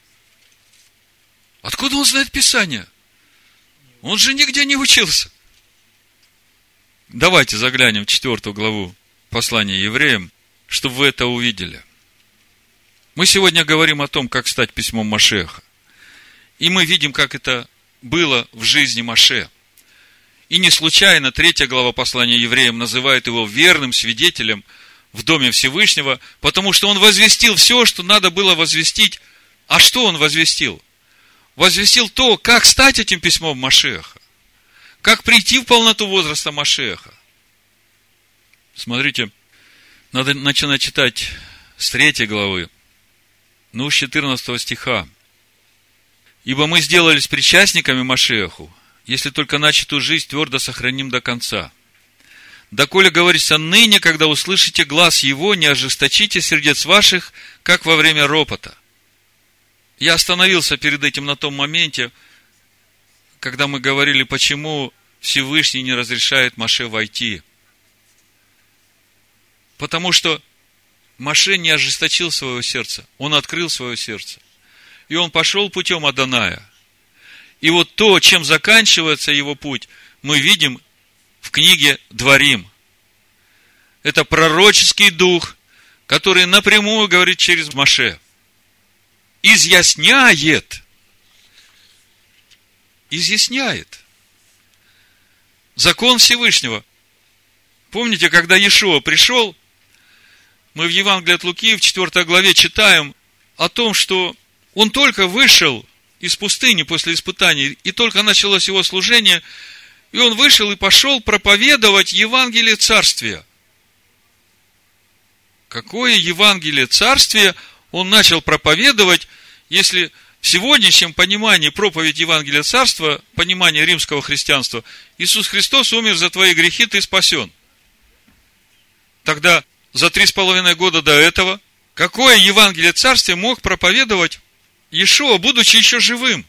откуда он знает Писание? Он же нигде не учился. Давайте заглянем в четвертую главу послания евреям, чтобы вы это увидели. Мы сегодня говорим о том, как стать письмом Машиаха. И мы видим, как это было в жизни Моше. И не случайно третья глава послания евреям называет его верным свидетелем в Доме Всевышнего, потому что он возвестил все, что надо было возвестить. А что он возвестил? Возвестил то, как стать этим письмом Машиаха. Как прийти в полноту возраста Машиаха. Смотрите, надо начинать читать с третьей главы, ну, с четырнадцатого стиха. «Ибо мы сделались причастниками Машиаху, если только начатую жизнь твердо сохраним до конца. Доколе говорится ныне, когда услышите глас его, не ожесточите сердец ваших, как во время ропота». Я остановился перед этим на том моменте, когда мы говорили, почему Всевышний не разрешает Моше войти. Потому что Моше не ожесточил свое сердце, он открыл свое сердце. И он пошел путем Адоная. И вот то, чем заканчивается его путь, мы видим в книге Дворим. Это пророческий дух, который напрямую говорит через Моше. Изъясняет. Изъясняет. Закон Всевышнего. Помните, когда Иешуа пришел, мы в Евангелии от Луки в четвёртой главе читаем о том, что он только вышел из пустыни после испытаний, и только началось его служение, и он вышел и пошел проповедовать Евангелие Царствия. Какое Евангелие Царствия он начал проповедовать, если в сегодняшнем понимании проповедь Евангелия Царства, понимание римского христианства, Иисус Христос умер за твои грехи, ты спасен. Тогда за три с половиной года до этого какое Евангелие Царствия мог проповедовать Иешуа, будучи еще живым?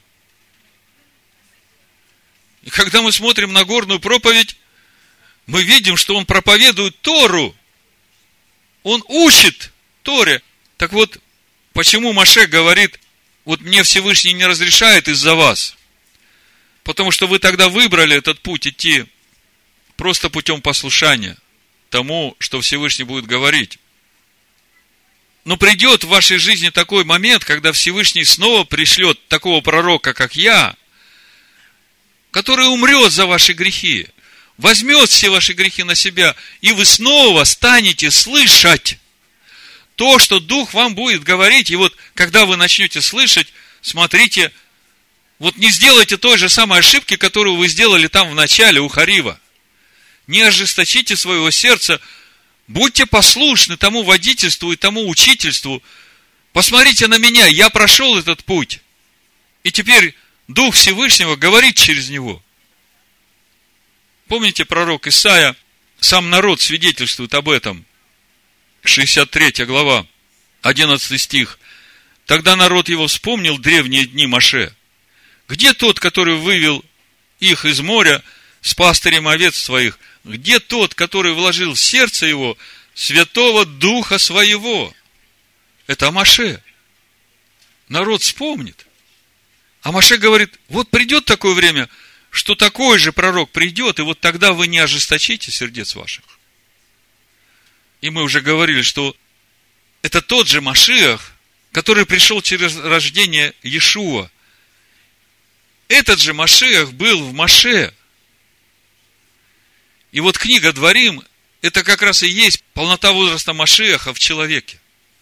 И когда мы смотрим на Нагорную проповедь, мы видим, что он проповедует Тору. Он учит Торе. Так вот, почему Моше говорит, вот мне Всевышний не разрешает из-за вас? Потому что вы тогда выбрали этот путь идти просто путем послушания тому, что Всевышний будет говорить. Но придет в вашей жизни такой момент, когда Всевышний снова пришлет такого пророка, как я, который умрет за ваши грехи, возьмет все ваши грехи на себя, и вы снова станете слышать то, что Дух вам будет говорить, и вот, когда вы начнете слышать, смотрите, вот не сделайте той же самой ошибки, которую вы сделали там в начале у Харива. Не ожесточите своего сердца, будьте послушны тому водительству и тому учительству. Посмотрите на меня, я прошел этот путь. И теперь Дух Всевышнего говорит через него. Помните, пророк Исаия, сам народ свидетельствует об этом. шестьдесят третья глава, одиннадцатый стих. Тогда народ его вспомнил древние дни Моше. Где тот, который вывел их из моря с пастырем овец своих? Где тот, который вложил в сердце его Святого Духа Своего? Это о Моше. Народ вспомнит. А Моше говорит, вот придет такое время, что такой же пророк придет, и вот тогда вы не ожесточите сердец ваших. И мы уже говорили, что это тот же Машиах, который пришел через рождение Иешуа. Этот же Машиах был в Моше. И вот книга Дворим, это как раз и есть полнота возраста Машиаха в человеке.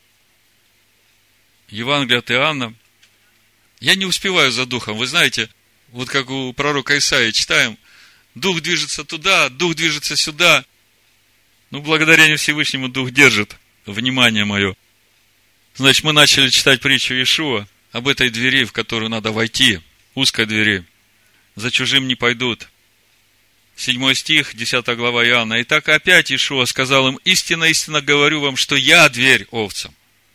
Евангелие от Иоанна. Я не успеваю за Духом. Вы знаете, вот как у пророка Исаии читаем, Дух движется туда, Дух движется сюда. Ну, благодарение Всевышнему Дух держит внимание мое. Значит, мы начали читать притчу Иешуа об этой двери, в которую надо войти, узкой двери. За чужим не пойдут. Седьмой стих, десятая глава Иоанна. И так опять Иешуа сказал им, истинно, истинно говорю вам, что я дверь овцам.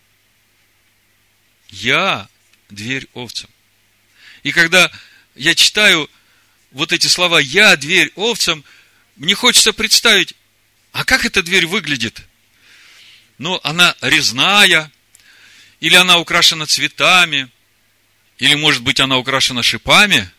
Я дверь овцам. И когда я читаю вот эти слова «я дверь овцам», мне хочется представить, а как эта дверь выглядит? Ну, она резная, или она украшена цветами, или, может быть, она украшена шипами.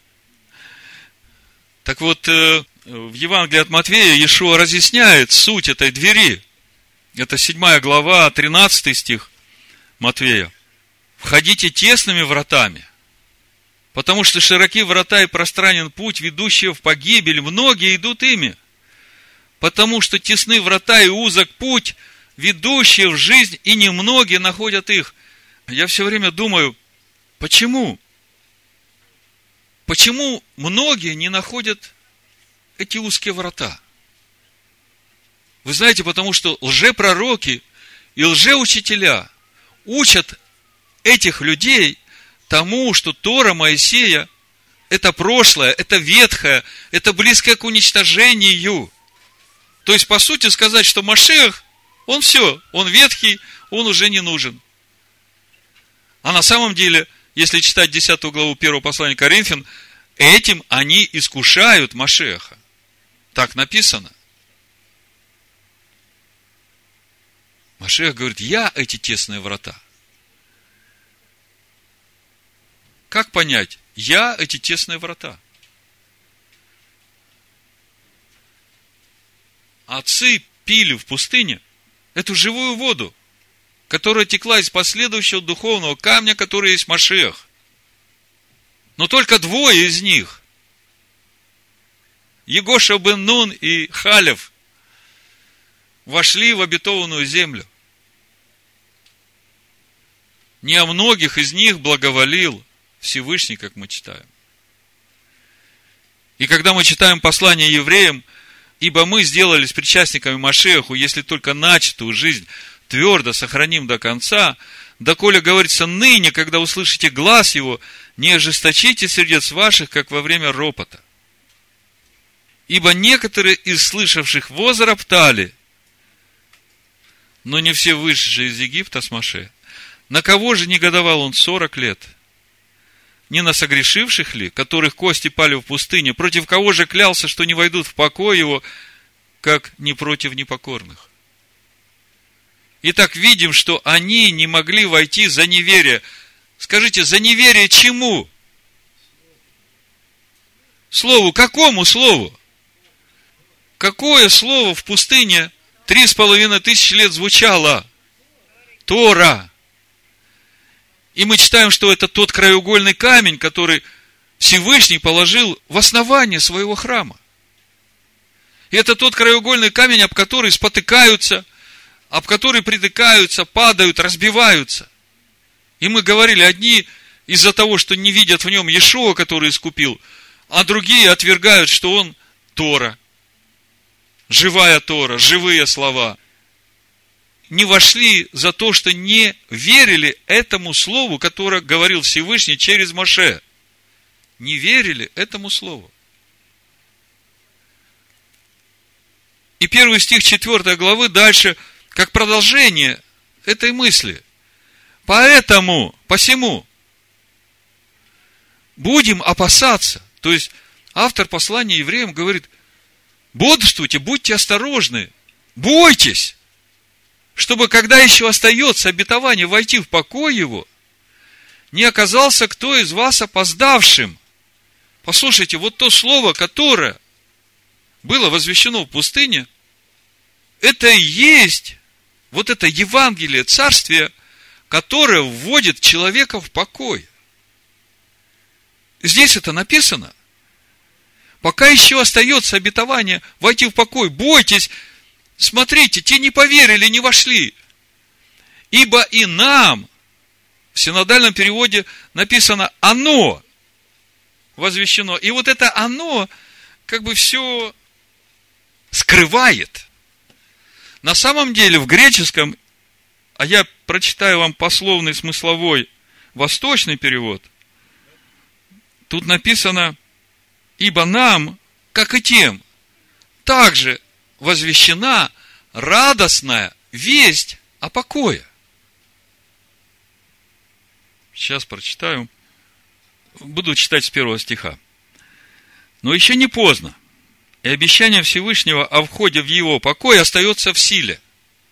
Так вот, в Евангелии от Матфея Иешуа разъясняет суть этой двери. Это седьмая глава, тринадцатый стих Матфея. «Входите тесными вратами, потому что широки врата и пространен путь, ведущий в погибель, многие идут ими. Потому что тесны врата и узок путь, ведущий в жизнь, и немногие находят их». Я все время думаю, почему? Почему многие не находят эти узкие врата? Вы знаете, потому что лжепророки и лжеучителя учат этих людей тому, что Тора Моисея – это прошлое, это ветхое, это близкое к уничтожению. То есть, по сути, сказать, что Машиах, он все, он ветхий, он уже не нужен. А на самом деле, если читать десятую главу первого послания Коринфян, этим они искушают Машиаха. Так написано. Машиах говорит, я эти тесные врата. Как понять? Я эти тесные врата. Отцы пили в пустыне эту живую воду, которая текла из последующего духовного камня, который есть Машиах. Но только двое из них, Егоша бен Нун и Халев, вошли в обетованную землю. Не о многих из них благоволил Всевышний, как мы читаем. И когда мы читаем послание евреям, ибо мы сделались причастниками Машиаху, если только начатую жизнь твердо сохраним до конца, доколе говорится ныне, когда услышите глас его, не ожесточите сердец ваших, как во время ропота. Ибо некоторые из слышавших возроптали, но не все вышедшие из Египта с Моше. На кого же негодовал он сорок лет? Не на согрешивших ли, которых кости пали в пустыне? Против кого же клялся, что не войдут в покой его, как не против непокорных? Итак, видим, что они не могли войти за неверие. Скажите, за неверие чему? Слову, какому слову? Какое слово в пустыне три с половиной тысячи лет звучало? Тора. И мы читаем, что это тот краеугольный камень, который Всевышний положил в основание своего храма. И это тот краеугольный камень, об который спотыкаются об который притыкаются, падают, разбиваются. И мы говорили, одни из-за того, что не видят в нем Иешуа, который искупил, а другие отвергают, что он Тора, живая Тора, живые слова. Не вошли за то, что не верили этому слову, которое говорил Всевышний через Моше. Не верили этому слову. И первый стих четвёртой главы дальше, как продолжение этой мысли. Поэтому, посему, будем опасаться. То есть, автор послания евреям говорит, бодрствуйте, будьте осторожны, бойтесь, чтобы, когда еще остается обетование войти в покой его, не оказался кто из вас опоздавшим. Послушайте, вот то слово, которое было возвещено в пустыне, это и есть вот это Евангелие, Царствие, которое вводит человека в покой. Здесь это написано. Пока еще остается обетование войти в покой, бойтесь, смотрите, те не поверили, не вошли. Ибо и нам, в синодальном переводе написано «оно» возвещено. И вот это «оно» как бы все скрывает. На самом деле в греческом, а я прочитаю вам пословный смысловой восточный перевод, тут написано, ибо нам, как и тем, также возвещена радостная весть о покое. Сейчас прочитаю. Буду читать с первого стиха. Но еще не поздно, и обещание Всевышнего о входе в его покой остается в силе.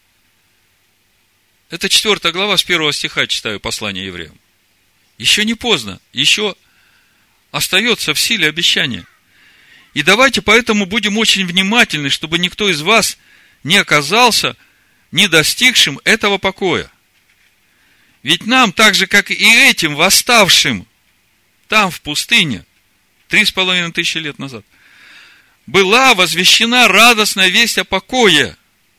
Это четвёртая глава, с первого стиха читаю послание евреям. Еще не поздно, еще остается в силе обещание. И давайте поэтому будем очень внимательны, чтобы никто из вас не оказался не достигшим этого покоя. Ведь нам, так же, как и этим восставшим там, в пустыне, три с половиной тысячи лет назад, была возвещена радостная весть о покое.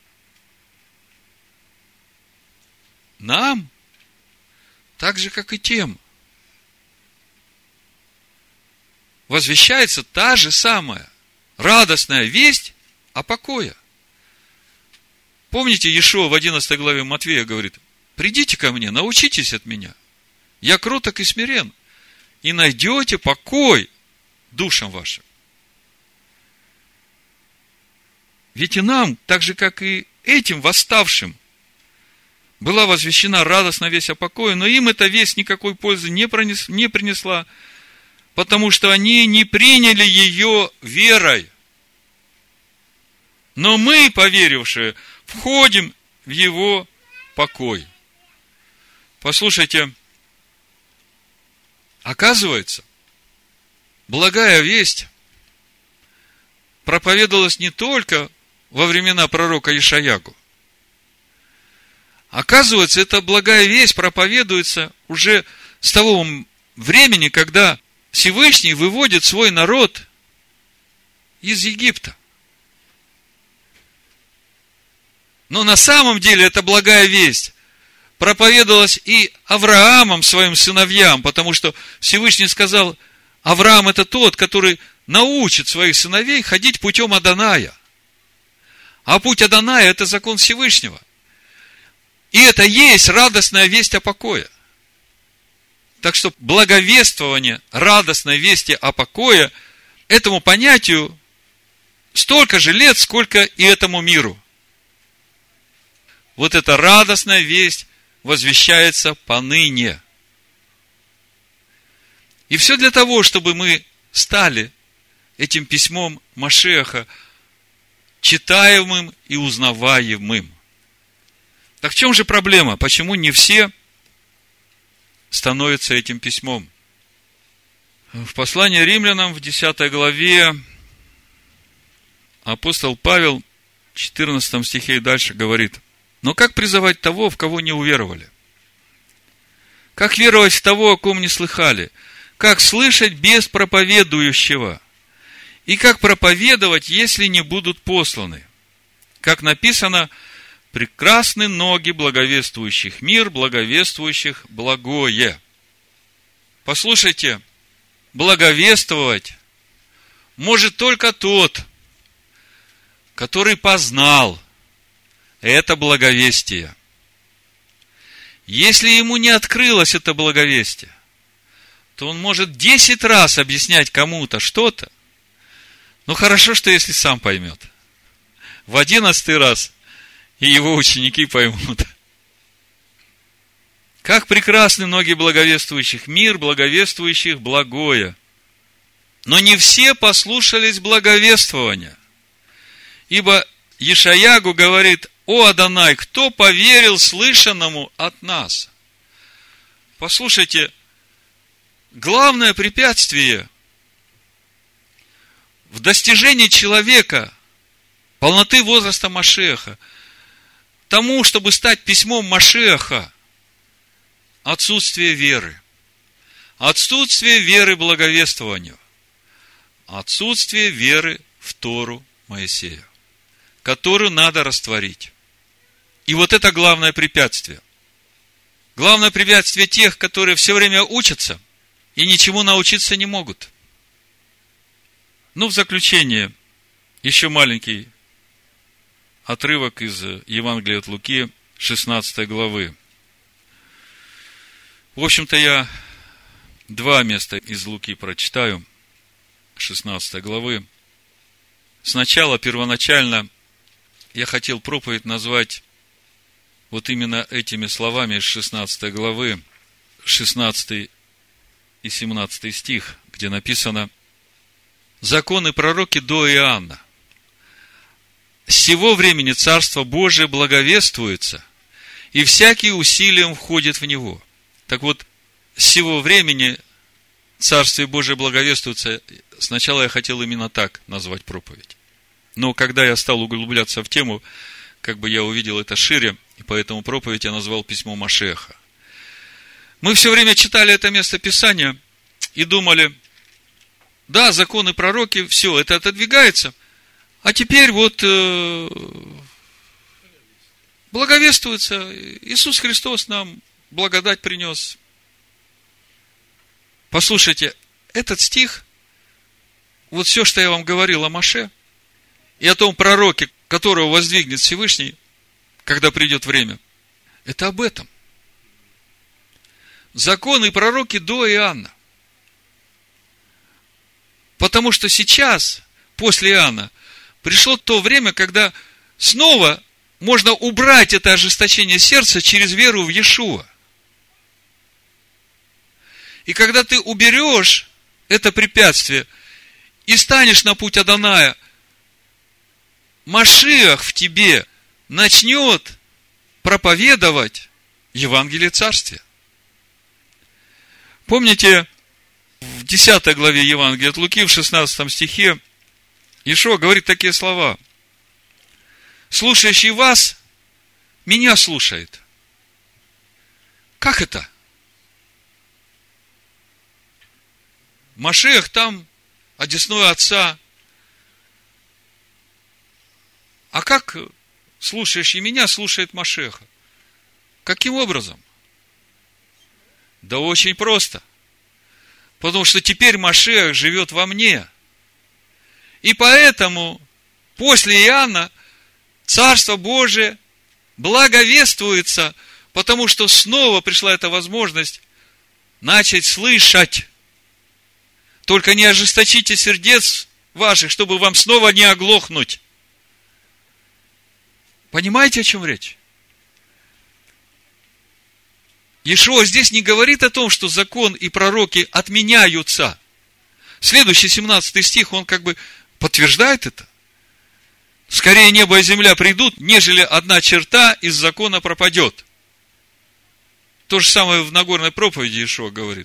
Нам, так же, как и тем, возвещается та же самая радостная весть о покое. Помните, Иешуа в одиннадцатой главе Матвея говорит, придите ко мне, научитесь от меня. Я кроток и смирен, и найдете покой душам вашим. Ведь и нам, так же, как и этим восставшим, была возвещена радостная весть о покое, но им эта весть никакой пользы не принесла, потому что они не приняли ее верой. Но мы, поверившие, входим в его покой. Послушайте, оказывается, благая весть проповедовалась не только во времена пророка Ишаяху. Оказывается, эта благая весть проповедуется уже с того времени, когда Всевышний выводит свой народ из Египта. Но на самом деле эта благая весть проповедовалась и Авраамом своим сыновьям, потому что Всевышний сказал, Авраам это тот, который научит своих сыновей ходить путем Адоная. А путь Адоная это закон Всевышнего. И это есть радостная весть о покое. Так что благовествование радостной вести о покое этому понятию столько же лет, сколько и этому миру. Вот эта радостная весть возвещается поныне. И все для того, чтобы мы стали этим письмом Машиаха читаемым и узнаваемым. Так в чем же проблема? Почему не все становятся этим письмом? В послании римлянам в десятой главе апостол Павел в четырнадцатом стихе и дальше говорит, но как призывать того, в кого не уверовали? Как веровать в того, о ком не слыхали? Как слышать без проповедующего? И как проповедовать, если не будут посланы? Как написано, прекрасны ноги благовествующих мир, благовествующих благое. Послушайте, благовествовать может только тот, который познал это благовестие. Если ему не открылось это благовестие, то он может десять раз объяснять кому-то что-то. Но хорошо, что если сам поймет. В одиннадцатый раз и его ученики поймут. Как прекрасны ноги благовествующих мир, благовествующих благое. Но не все послушались благовествования. Ибо Ешаягу говорит: «О Адонай, кто поверил слышанному от нас?» Послушайте, главное препятствие в достижении человека полноты возраста Машиаха, тому, чтобы стать письмом Машиаха, отсутствие веры. Отсутствие веры благовествованию. Отсутствие веры в Тору Моисея, которую надо растворить. И вот это главное препятствие. Главное препятствие тех, которые все время учатся и ничему научиться не могут. Ну, в заключение, еще маленький отрывок из Евангелия от Луки, шестнадцатой главы. В общем-то, я два места из Луки прочитаю, шестнадцатой главы. Сначала, первоначально, я хотел проповедь назвать вот именно этими словами из шестнадцатой главы, шестнадцатый и семнадцатый стих, где написано: «Законы пророки до Иоанна. С сего времени Царство Божие благовествуется, и всякий усилием входит в него». Так вот, с сего времени Царствие Божие благовествуется. Сначала я хотел именно так назвать проповедь. Но когда я стал углубляться в тему, как бы я увидел это шире, и поэтому проповедь я назвал «Письмо Машиаха». Мы все время читали это место Писания и думали: да, законы пророки, все, это отодвигается, а теперь вот э, благовествуется, Иисус Христос нам благодать принес. Послушайте, этот стих, вот все, что я вам говорил о Моше и о том пророке, которого воздвигнет Всевышний, когда придет время, это об этом. Законы и пророки до Иоанна. Потому что сейчас, после Иоанна, пришло то время, когда снова можно убрать это ожесточение сердца через веру в Иешуа. И когда ты уберешь это препятствие и станешь на путь Адоная, Машиах в тебе начнет проповедовать Евангелие Царствия. Помните, в десятой главе Евангелия от Луки, в шестнадцатом стихе, Иешуа говорит такие слова: «Слушающий вас, меня слушает». Как это? Машиах там одесную Отца. А как слушающий меня слушает Машиаха? Каким образом? Да очень просто. Потому что теперь Машиах живет во мне. И поэтому после Иоанна Царство Божие благовествуется, потому что снова пришла эта возможность начать слышать. Только не ожесточите сердец ваших, чтобы вам снова не оглохнуть. Понимаете, о чем речь? Иешуа здесь не говорит о том, что закон и пророки отменяются. Следующий семнадцатый стих, он как бы подтверждает это. Скорее небо и земля придут, нежели одна черта из закона пропадет. То же самое в Нагорной проповеди Иешуа говорит.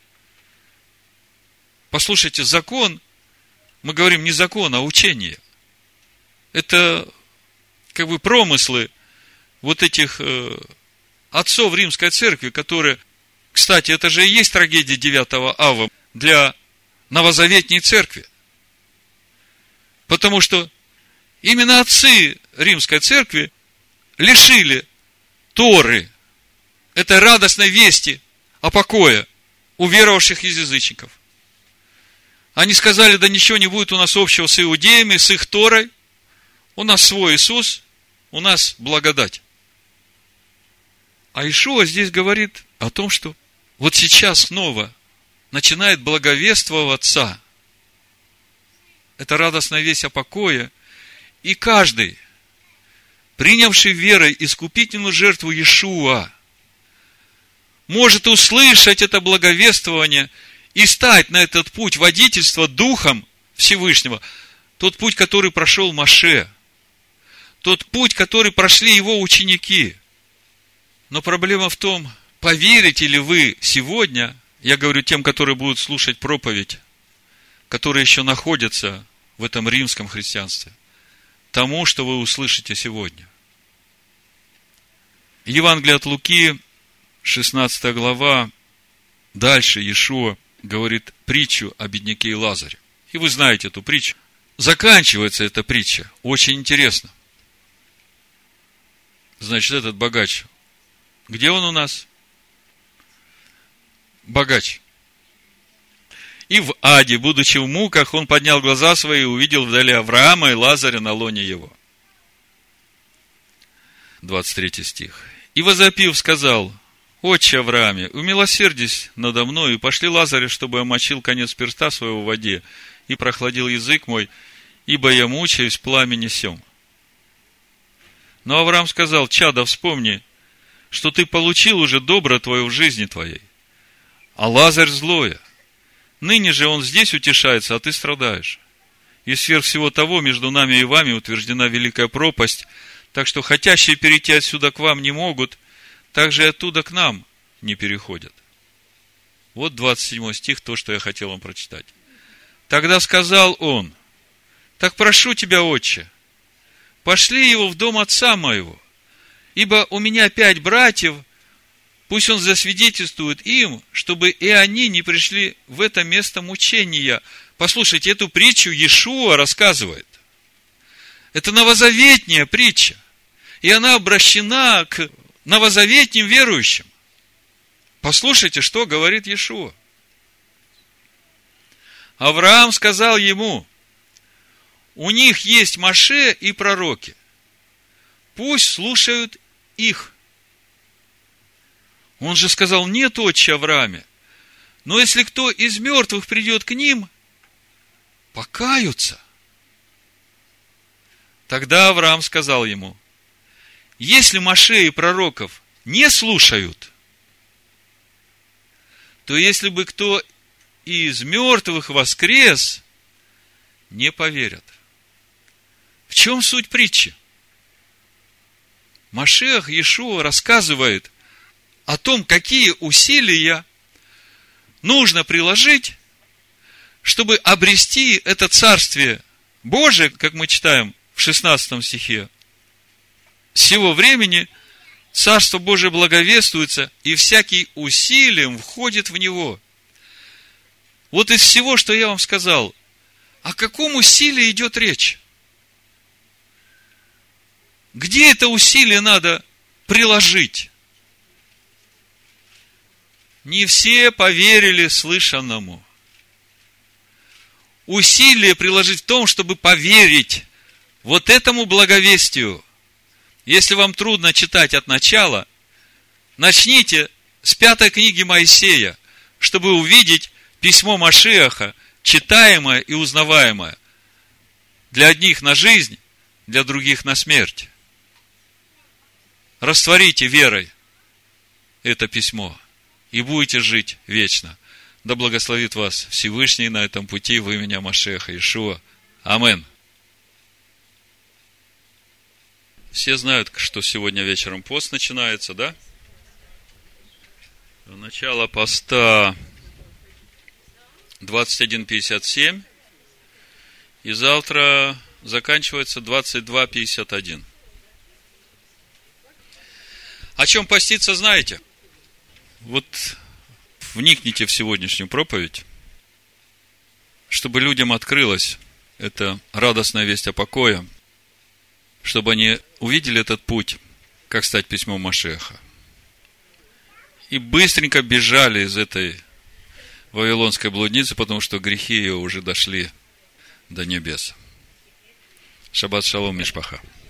Послушайте, закон, мы говорим не закон, а учение. Это как бы промыслы вот этих э, отцов Римской Церкви, которые, кстати, это же и есть трагедия девятого ава для новозаветней Церкви. Потому что именно отцы Римской Церкви лишили Торы, этой радостной вести о покое у веровавших из язычников. Они сказали, да ничего не будет у нас общего с иудеями, с их Торой. У нас свой Иисус, у нас благодать. А Иешуа здесь говорит о том, что вот сейчас снова начинает благовествоваться эта радостная весть о покое, и каждый, принявший верой искупительную жертву Иешуа, может услышать это благовествование и стать на этот путь водительства Духом Всевышнего, тот путь, который прошел Моше, тот путь, который прошли его ученики. Но проблема в том, поверите ли вы сегодня, я говорю тем, которые будут слушать проповедь, которые еще находятся в этом римском христианстве, тому, что вы услышите сегодня. Евангелие от Луки, шестнадцатая глава, дальше Иешуа говорит притчу о бедняке и Лазаре. И вы знаете эту притчу. Заканчивается эта притча. Очень интересно. Значит, этот богач, где он у нас? Богач. И в аде, будучи в муках, он поднял глаза свои и увидел вдали Авраама и Лазаря на лоне его. двадцать третий стих. И возопив, сказал: Отче Аврааме, умилосердись надо мной, и пошли Лазаря, чтобы омочил конец перста своего в воде, и прохладил язык мой, ибо я мучаюсь в пламени сем. Но Авраам сказал: чадо, вспомни, что ты получил уже добро твое в жизни твоей, а Лазарь злое. Ныне же он здесь утешается, а ты страдаешь. И сверх всего того между нами и вами утверждена великая пропасть, так что хотящие перейти отсюда к вам не могут, так же и оттуда к нам не переходят. Вот двадцать седьмой стих, то, что я хотел вам прочитать. Тогда сказал он: так прошу тебя, отче, пошли его в дом отца моего, ибо у меня пять братьев, пусть он засвидетельствует им, чтобы и они не пришли в это место мучения. Послушайте, эту притчу Иешуа рассказывает. Это новозаветняя притча. И она обращена к новозаветним верующим. Послушайте, что говорит Иешуа. Авраам сказал ему: у них есть Моше и пророки. Пусть слушают их. Он же сказал: нет, отче Аврааме, но если кто из мертвых придет к ним, покаются. Тогда Авраам сказал ему: если Моше и пророков не слушают, то если бы кто из мертвых воскрес, не поверят. В чем суть притчи? Машиах Иешуа рассказывает о том, какие усилия нужно приложить, чтобы обрести это Царствие Божие, как мы читаем в шестнадцатом стихе. С сего времени Царство Божие благовествуется, и всякий усилием входит в него. Вот из всего, что я вам сказал, о каком усилии идет речь? Где это усилие надо приложить? Не все поверили слышанному. Усилие приложить в том, чтобы поверить вот этому благовестию. Если вам трудно читать от начала, начните с пятой книги Моисея, чтобы увидеть письмо Машиаха, читаемое и узнаваемое. Для одних на жизнь, для других на смерть. Растворите верой это письмо, и будете жить вечно. Да благословит вас Всевышний на этом пути во имя Машиаха Иешуа. Амин. Все знают, что сегодня вечером пост начинается, да? Начало поста двадцать один пятьдесят семь, и завтра заканчивается двадцать два пятьдесят один. О чем поститься, знаете? Вот вникните в сегодняшнюю проповедь, чтобы людям открылась эта радостная весть о покое, чтобы они увидели этот путь как стать письмом Машеха. И быстренько бежали из этой вавилонской блудницы, потому что грехи ее уже дошли до небес. Шаббат шалом, мишпаха.